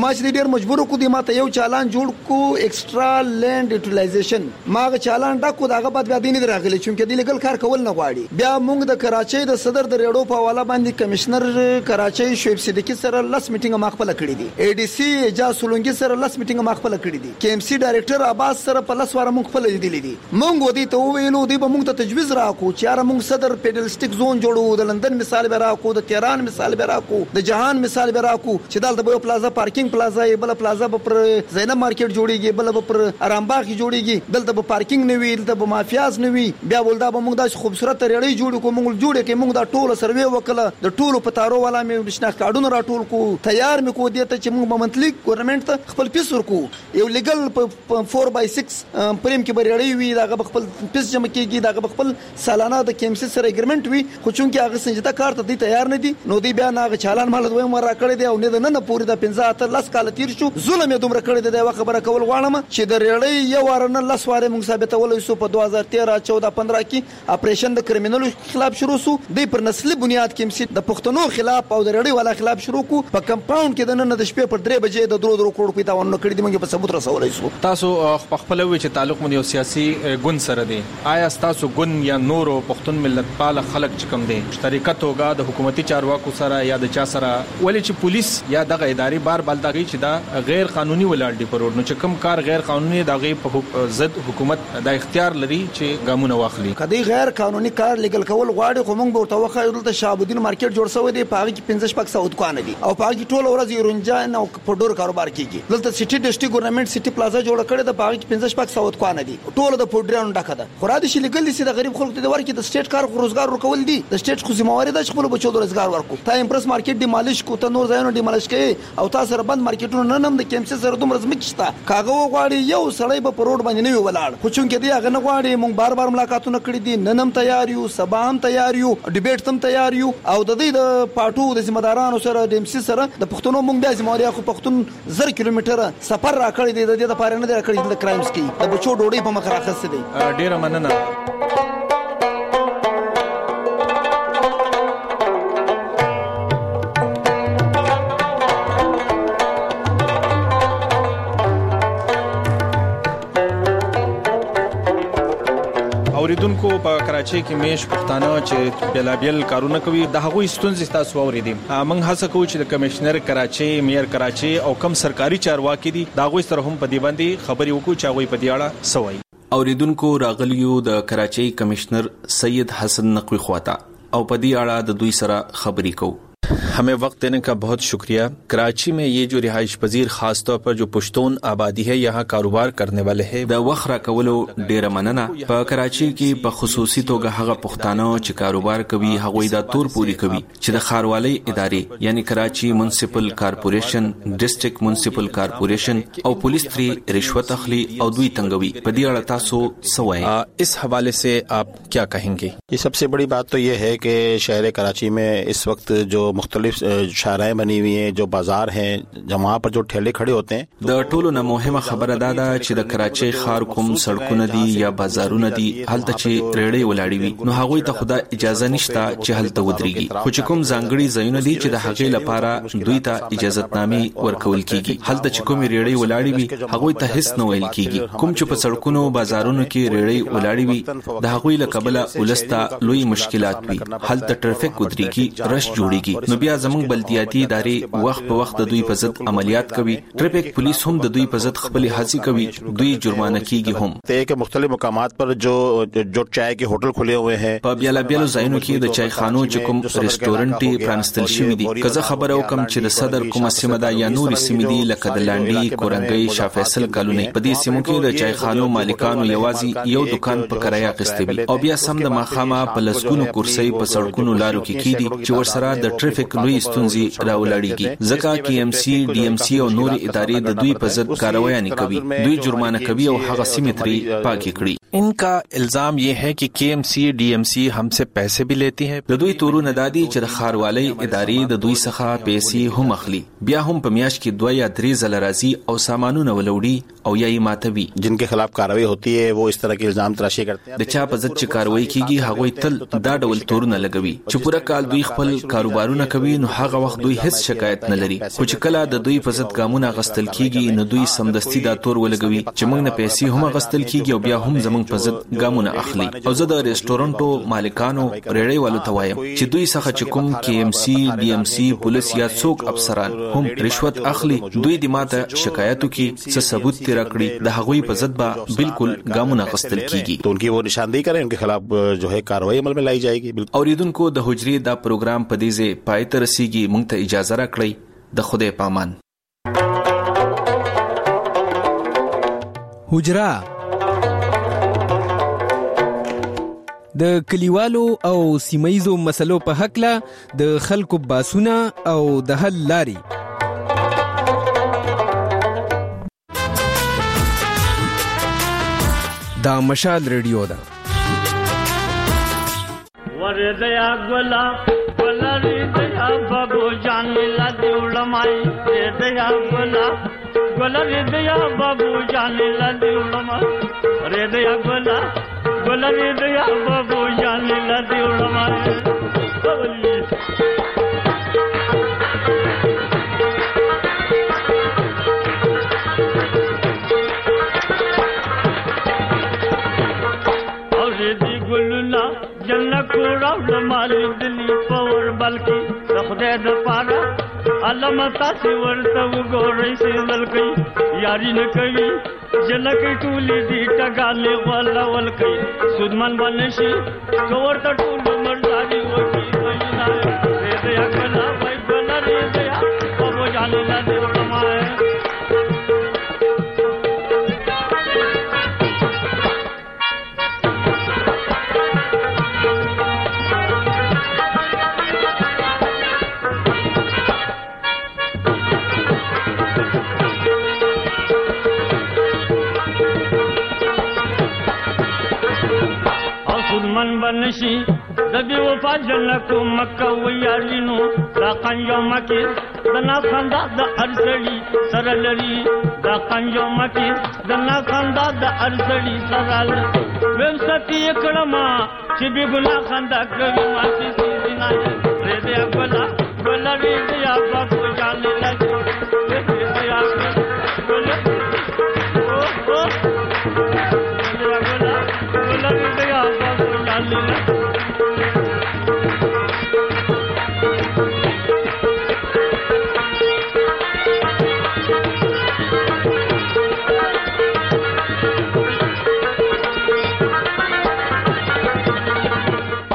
نو ما چې ډیر مجبور کو دي ما ته یو چالان جوړ کو ایکسترا لینډ یوټیلایزیشن ماغه چالان ډکو داغه بعد بیا دیني راغلی چې د لیګل کار کول نه غواړي. بیا موږ د کراچۍ د صدر د ریډو په حواله باندې کمشنر کراچۍ شعیب صدیقی سره لاس میټینګ مخبل کړی دی. ای ډي سي اجازه سولونګي سره لاس میټینګ مخبل کړی دی. کې ام سي ډایریکټر عباس سره په لاس واره موږ خپل لیدلی دي. موږ ودی ته ویلو دی به موږ ته تجویز راکو چې یاره موږ صدر پیډلسټیک زون جوړو، د لندن مثال به راکو، د تهران مثال به راکو، د جهان مثال به راکو چې دلته به پلازا پارکینګ پلازا بل پلازا به پر زینب مارکیټ جوړیږي، بل به پر ارامباغ جوړیږي، دلته به پارکینګ نه وي، دلته به مافیاز نه وي. بیا ولدا به موږ د خوبصورت ریړۍ جوړ کو، موږ جوړ کې موږ دا ټول سروې وکړه، د ټولو په تارو والا مې شناخت کارډونه راټول کو، تیار مې کو دي ته چې موږ منتلی ګورنمنت ته خپل پیس ورکو. یو لیګل په فور بای سکس پریم کې بریړۍ وي، دا خپل پیس جمع کیږي، دا خپل سالانه د کیمسی سره اګریمنت وي، خو چون کې هغه سنجیده کار ته دي تیار نه دي، نو دی بیا نه چالان مال دوی مر را کړی دی او نه نه پوری د پنځه اتر لاس کال تیر شو. ظلم یې دومره کړی دی، دا خبره کول غواړم چې د ریړۍ یو وارنه لاس واره موږ ثابتول شو په دوه هزار تیره چودہ پندرہ کې اپریشن د کرمینالو خلاف شروع شو. د پر نسلي بنیاد کې مسی د پښتنو خلاف او د ریړۍ والا خلاف شروع کو. په کمپاوند کې د نن د شپې پر درې بجې د درو درو کروڑ په تاوان کړی دی، موږ په ثبوت رسولای شو. تاسو خپل وی چې تعلق مو یو سیاسي ګوند سره دی، آیا تاسو ګوند یا نورو پښتون ملت پال خلک چې کوم دي شریکت توګه د حکومتي چارواکو سره یا د چا سره ولې چې پولیس یا دغه ادارې بار بل دغه چې دا غیر قانوني ولاړ دي پرور نو چې کوم کار غیر قانوني دغه په ضد حکومت د اختیار لري چې ګامونه واخلي؟ کدی غیر قانوني کار لیګل کول غواړي خو موږ ورته وخایو دلته شهابالدین مارکیټ جوړ شوی دی، پاږي کې پنځه شپږ سو دکان دي او پاږي ټول ورځ یورنجان او پډور کاروبار کیږي. دلته سټي ډسټرکټ ګورنمنت سټي پلازا جوړ کړی د پاږي کې پنځه شپږ سو دکان دي، ټول د پډریانو ډکه ده. خو را دي چې لیګل دي د غریب خلکو ته ورکې د سټیټ کار روزګار ورکول دي، د سټیټ خو ذمہواری ده چې خپل بچو د روزګار ورکو. تا امپرس مارکیټ دی مالش کو ته نور ځایونه دی مالش کوي او تاسو سره بند مارکیټونو نه نم د کیمسي سره دومره زمکشتا کاغه وغواړي یو سړی به پروډ باندې نه ولاړ. خو چون کې دی هغه نه غواړي، موږ بار بار ملاقاتونه کړی دي، ننم تیار یو، سبا هم تیار یو، ډیبیټ هم تیار یو او د دې د پاټو د ذمہدارانو سره د امسي سره د پښتونو موږ بیا ذمہواری خو پښتون زر کیلومتره سفر را کړی دی، د دې لپاره نه دی را کړی د کرایمز کې د بچو ډوډۍ په مخ راخسته دی. ډیره مننه. اوریدونکو په کراچۍ کې میش پښتانه چې بلابل کارونه کوي د هغوی ستونزې تاسو اوریدي. موږ هڅه کوو چې د کمشنر کراچۍ، میر کراچۍ او کم سرکاري چارواکي دي دا هغوی سره هم په دې باندې خبرې وکړو چې هغوی په دې اړه سوي. اوریدونکو راغلیو د کراچۍ کمشنر سید حسن نقوی خواته او په دې اړه د دوی سره خبرې کوو. हमें वक्त देने का बहुत शुक्रिया। कराची में ये जो रिहाइश पजीर खास तौर पर जो पश्तून आबादी है यहाँ कारोबार करने वाले है د وخره کولو ډیره مننه. په کراچۍ کې په خصوصي توګه هغه پښتانه چې کاروبار کوي هغوی دا تور پوری کوي چې د ښاروالۍ ادارې یعنی کراچي منسپل کارپوریشن، ډسټرکټ منسپل کارپوریشن او پولیس تری رشوت اخلي او دوی تنګوي. په دې اړه تاسو څه وایي؟ اس حوالے سے آپ کیا کहेंगे؟ یہ سب سے بڑی بات تو یہ ہے کہ شہر کراچی میں اس وقت جو مختلف شارعیں بنی ہوئی ہیں، جو بازار ہیں، جہاں پر جو ٹھیلے کھڑے ہوتے ہیں، د ټولو نه مهمه خبره دا ده چې د کراچۍ ښار کوم سړکونه دي یا بازارونه دي هلته چې ریړۍ ولاړې وي نو هغوی ته خدا اجازه نشته چې هلته ودرېږي، خو چې کوم ځانګړي ځایونه دي چې د هغې لپاره دوی ته اجازتنامې ورکول کیږي هلته چې کوم ریړۍ ولاړې وي هغوی ته هیڅ نه ویل کیږي. کوم چې په سړکونو بازارونو کې ریړۍ ولاړې وي د هغوی له کبله ولسته لوی مشکلات وي، هلته ټرافیک ودرېږي، رش جوړیږي. نو بیا زموږ بلدیاتي ادارې وخت په وخت د دوی په ضد عملیات کوي، ټریفک پولیس هم د دوی په ضد خپل هڅې کوي، دوی جرمانه کیږي هم. ته مختلف مقامات پر جو جو چای کې هوټل کھلے ہوئے ہیں په بیلابیلو ځایونو کې د چای خانو چې کوم ریسټورانټ پرانستل شوی دي. که زه خبره وکم چې د صدر کومه سیمه ده یا نور سیمې دي لکه د لانډي، کورنګي، شاه فیصل کالونی، په دې سیمو کې د چای خانو مالکانو یوازې یو دکان په کرایه اخیستی وي او بیا سم د ماخامه په لسګونو کرسۍ په سړکونو لارو کې کیدي چې ورسره د ټریفک لوی ستونزې راولاړيږي. ځکه کې ام سی، ډي ام سی او نور ادارې د دوی په ضد کاروایی نه کوي، دوی جرمانه کوي او هغه سیمې تری پاکي کړي. इनका इल्जाम ये है कि के M C D M C हमसे पैसे भी लेती हैं. د دوی تورونه دادي چې د ښاروالۍ ادارې د دوی څخه پیسې هم اخلي، بیا هم په میاشت کې دوه یا درې ځله راځي او سامانونه ولوړي او یا یې ماتوي. جن के खिलाफ कार्रवाई होती है वो इस तरह के इल्जाम तराशी करते हैं. د چا په ضد چې کاروایی کیږي هغوی تل دا ډول تورونه لګوي چې پوره کال دوی خپل کاروبارونه کارونه کوي نو هغه وخت دوی هیڅ شکایت نه لري، خو چې کله د دوی په ضد ګامونه غستل کیږي نو دوی سمدستي دا تور ولګوي چې موږ نه پیسې هم غستل کیږي او بیا هم زموږ په ضد ګامونه اخلي. او زه د ریسټورانټو مالکانو ریړۍ والو ته وایم چې دوی څخه چې کوم کې ام سی ډي ام سی پولیس یا څوک افسران هم رشوت اخلي، دوی د ماته شکایت وکړي، څه ثبوت تیر کړي، د هغوی په ضد به بالکل ګامونه غستل کیږي. تو انکی وہ نشاندہی کریں، ان کے خلاف جو ہے کارروائی عمل میں لائی جائے گی. اوریدونکو د حجرې دا پروګرام په دې ځای پای ته رسیږي. موږ ته اجازه راکړئ. د خدای پامان. حجره د کلیوالو او سیمایزو مسلو په حق له د خلکو باسونه او د حل لاري. دا مشال ریډیو ده. ورځیا ګلا ګلا ریځیا بابو جان لا دیولمای ریځیا ګلا ګلا ریځیا بابو جان لا دیولمای ریځیا ګلا ګلا ریځیا بابو جان لا دیولمای جنت راو مال دلی پور بلکی خدای د پاره علم تاسو ورته وګورئ چې ولکې یاري نه کوي جنکې ټولې دي ټګالې ولا ولکې سودمن باندې شي ورته ټول مرزاري وکی وینا دې یا کلا وای بل دې یا په جانې نه دی ورمای. من بنشي د بي وفا جنکو مکه ويارینو دا قنجو مکی د نا خندا د ارسړي سره لري دا قنجو مکی د نا خندا د ارسړي سره لري ویم ستی کړما چې بي ګنا خندا کوي ما سي سي نه دې دې ګلا ګلا دې یا بابا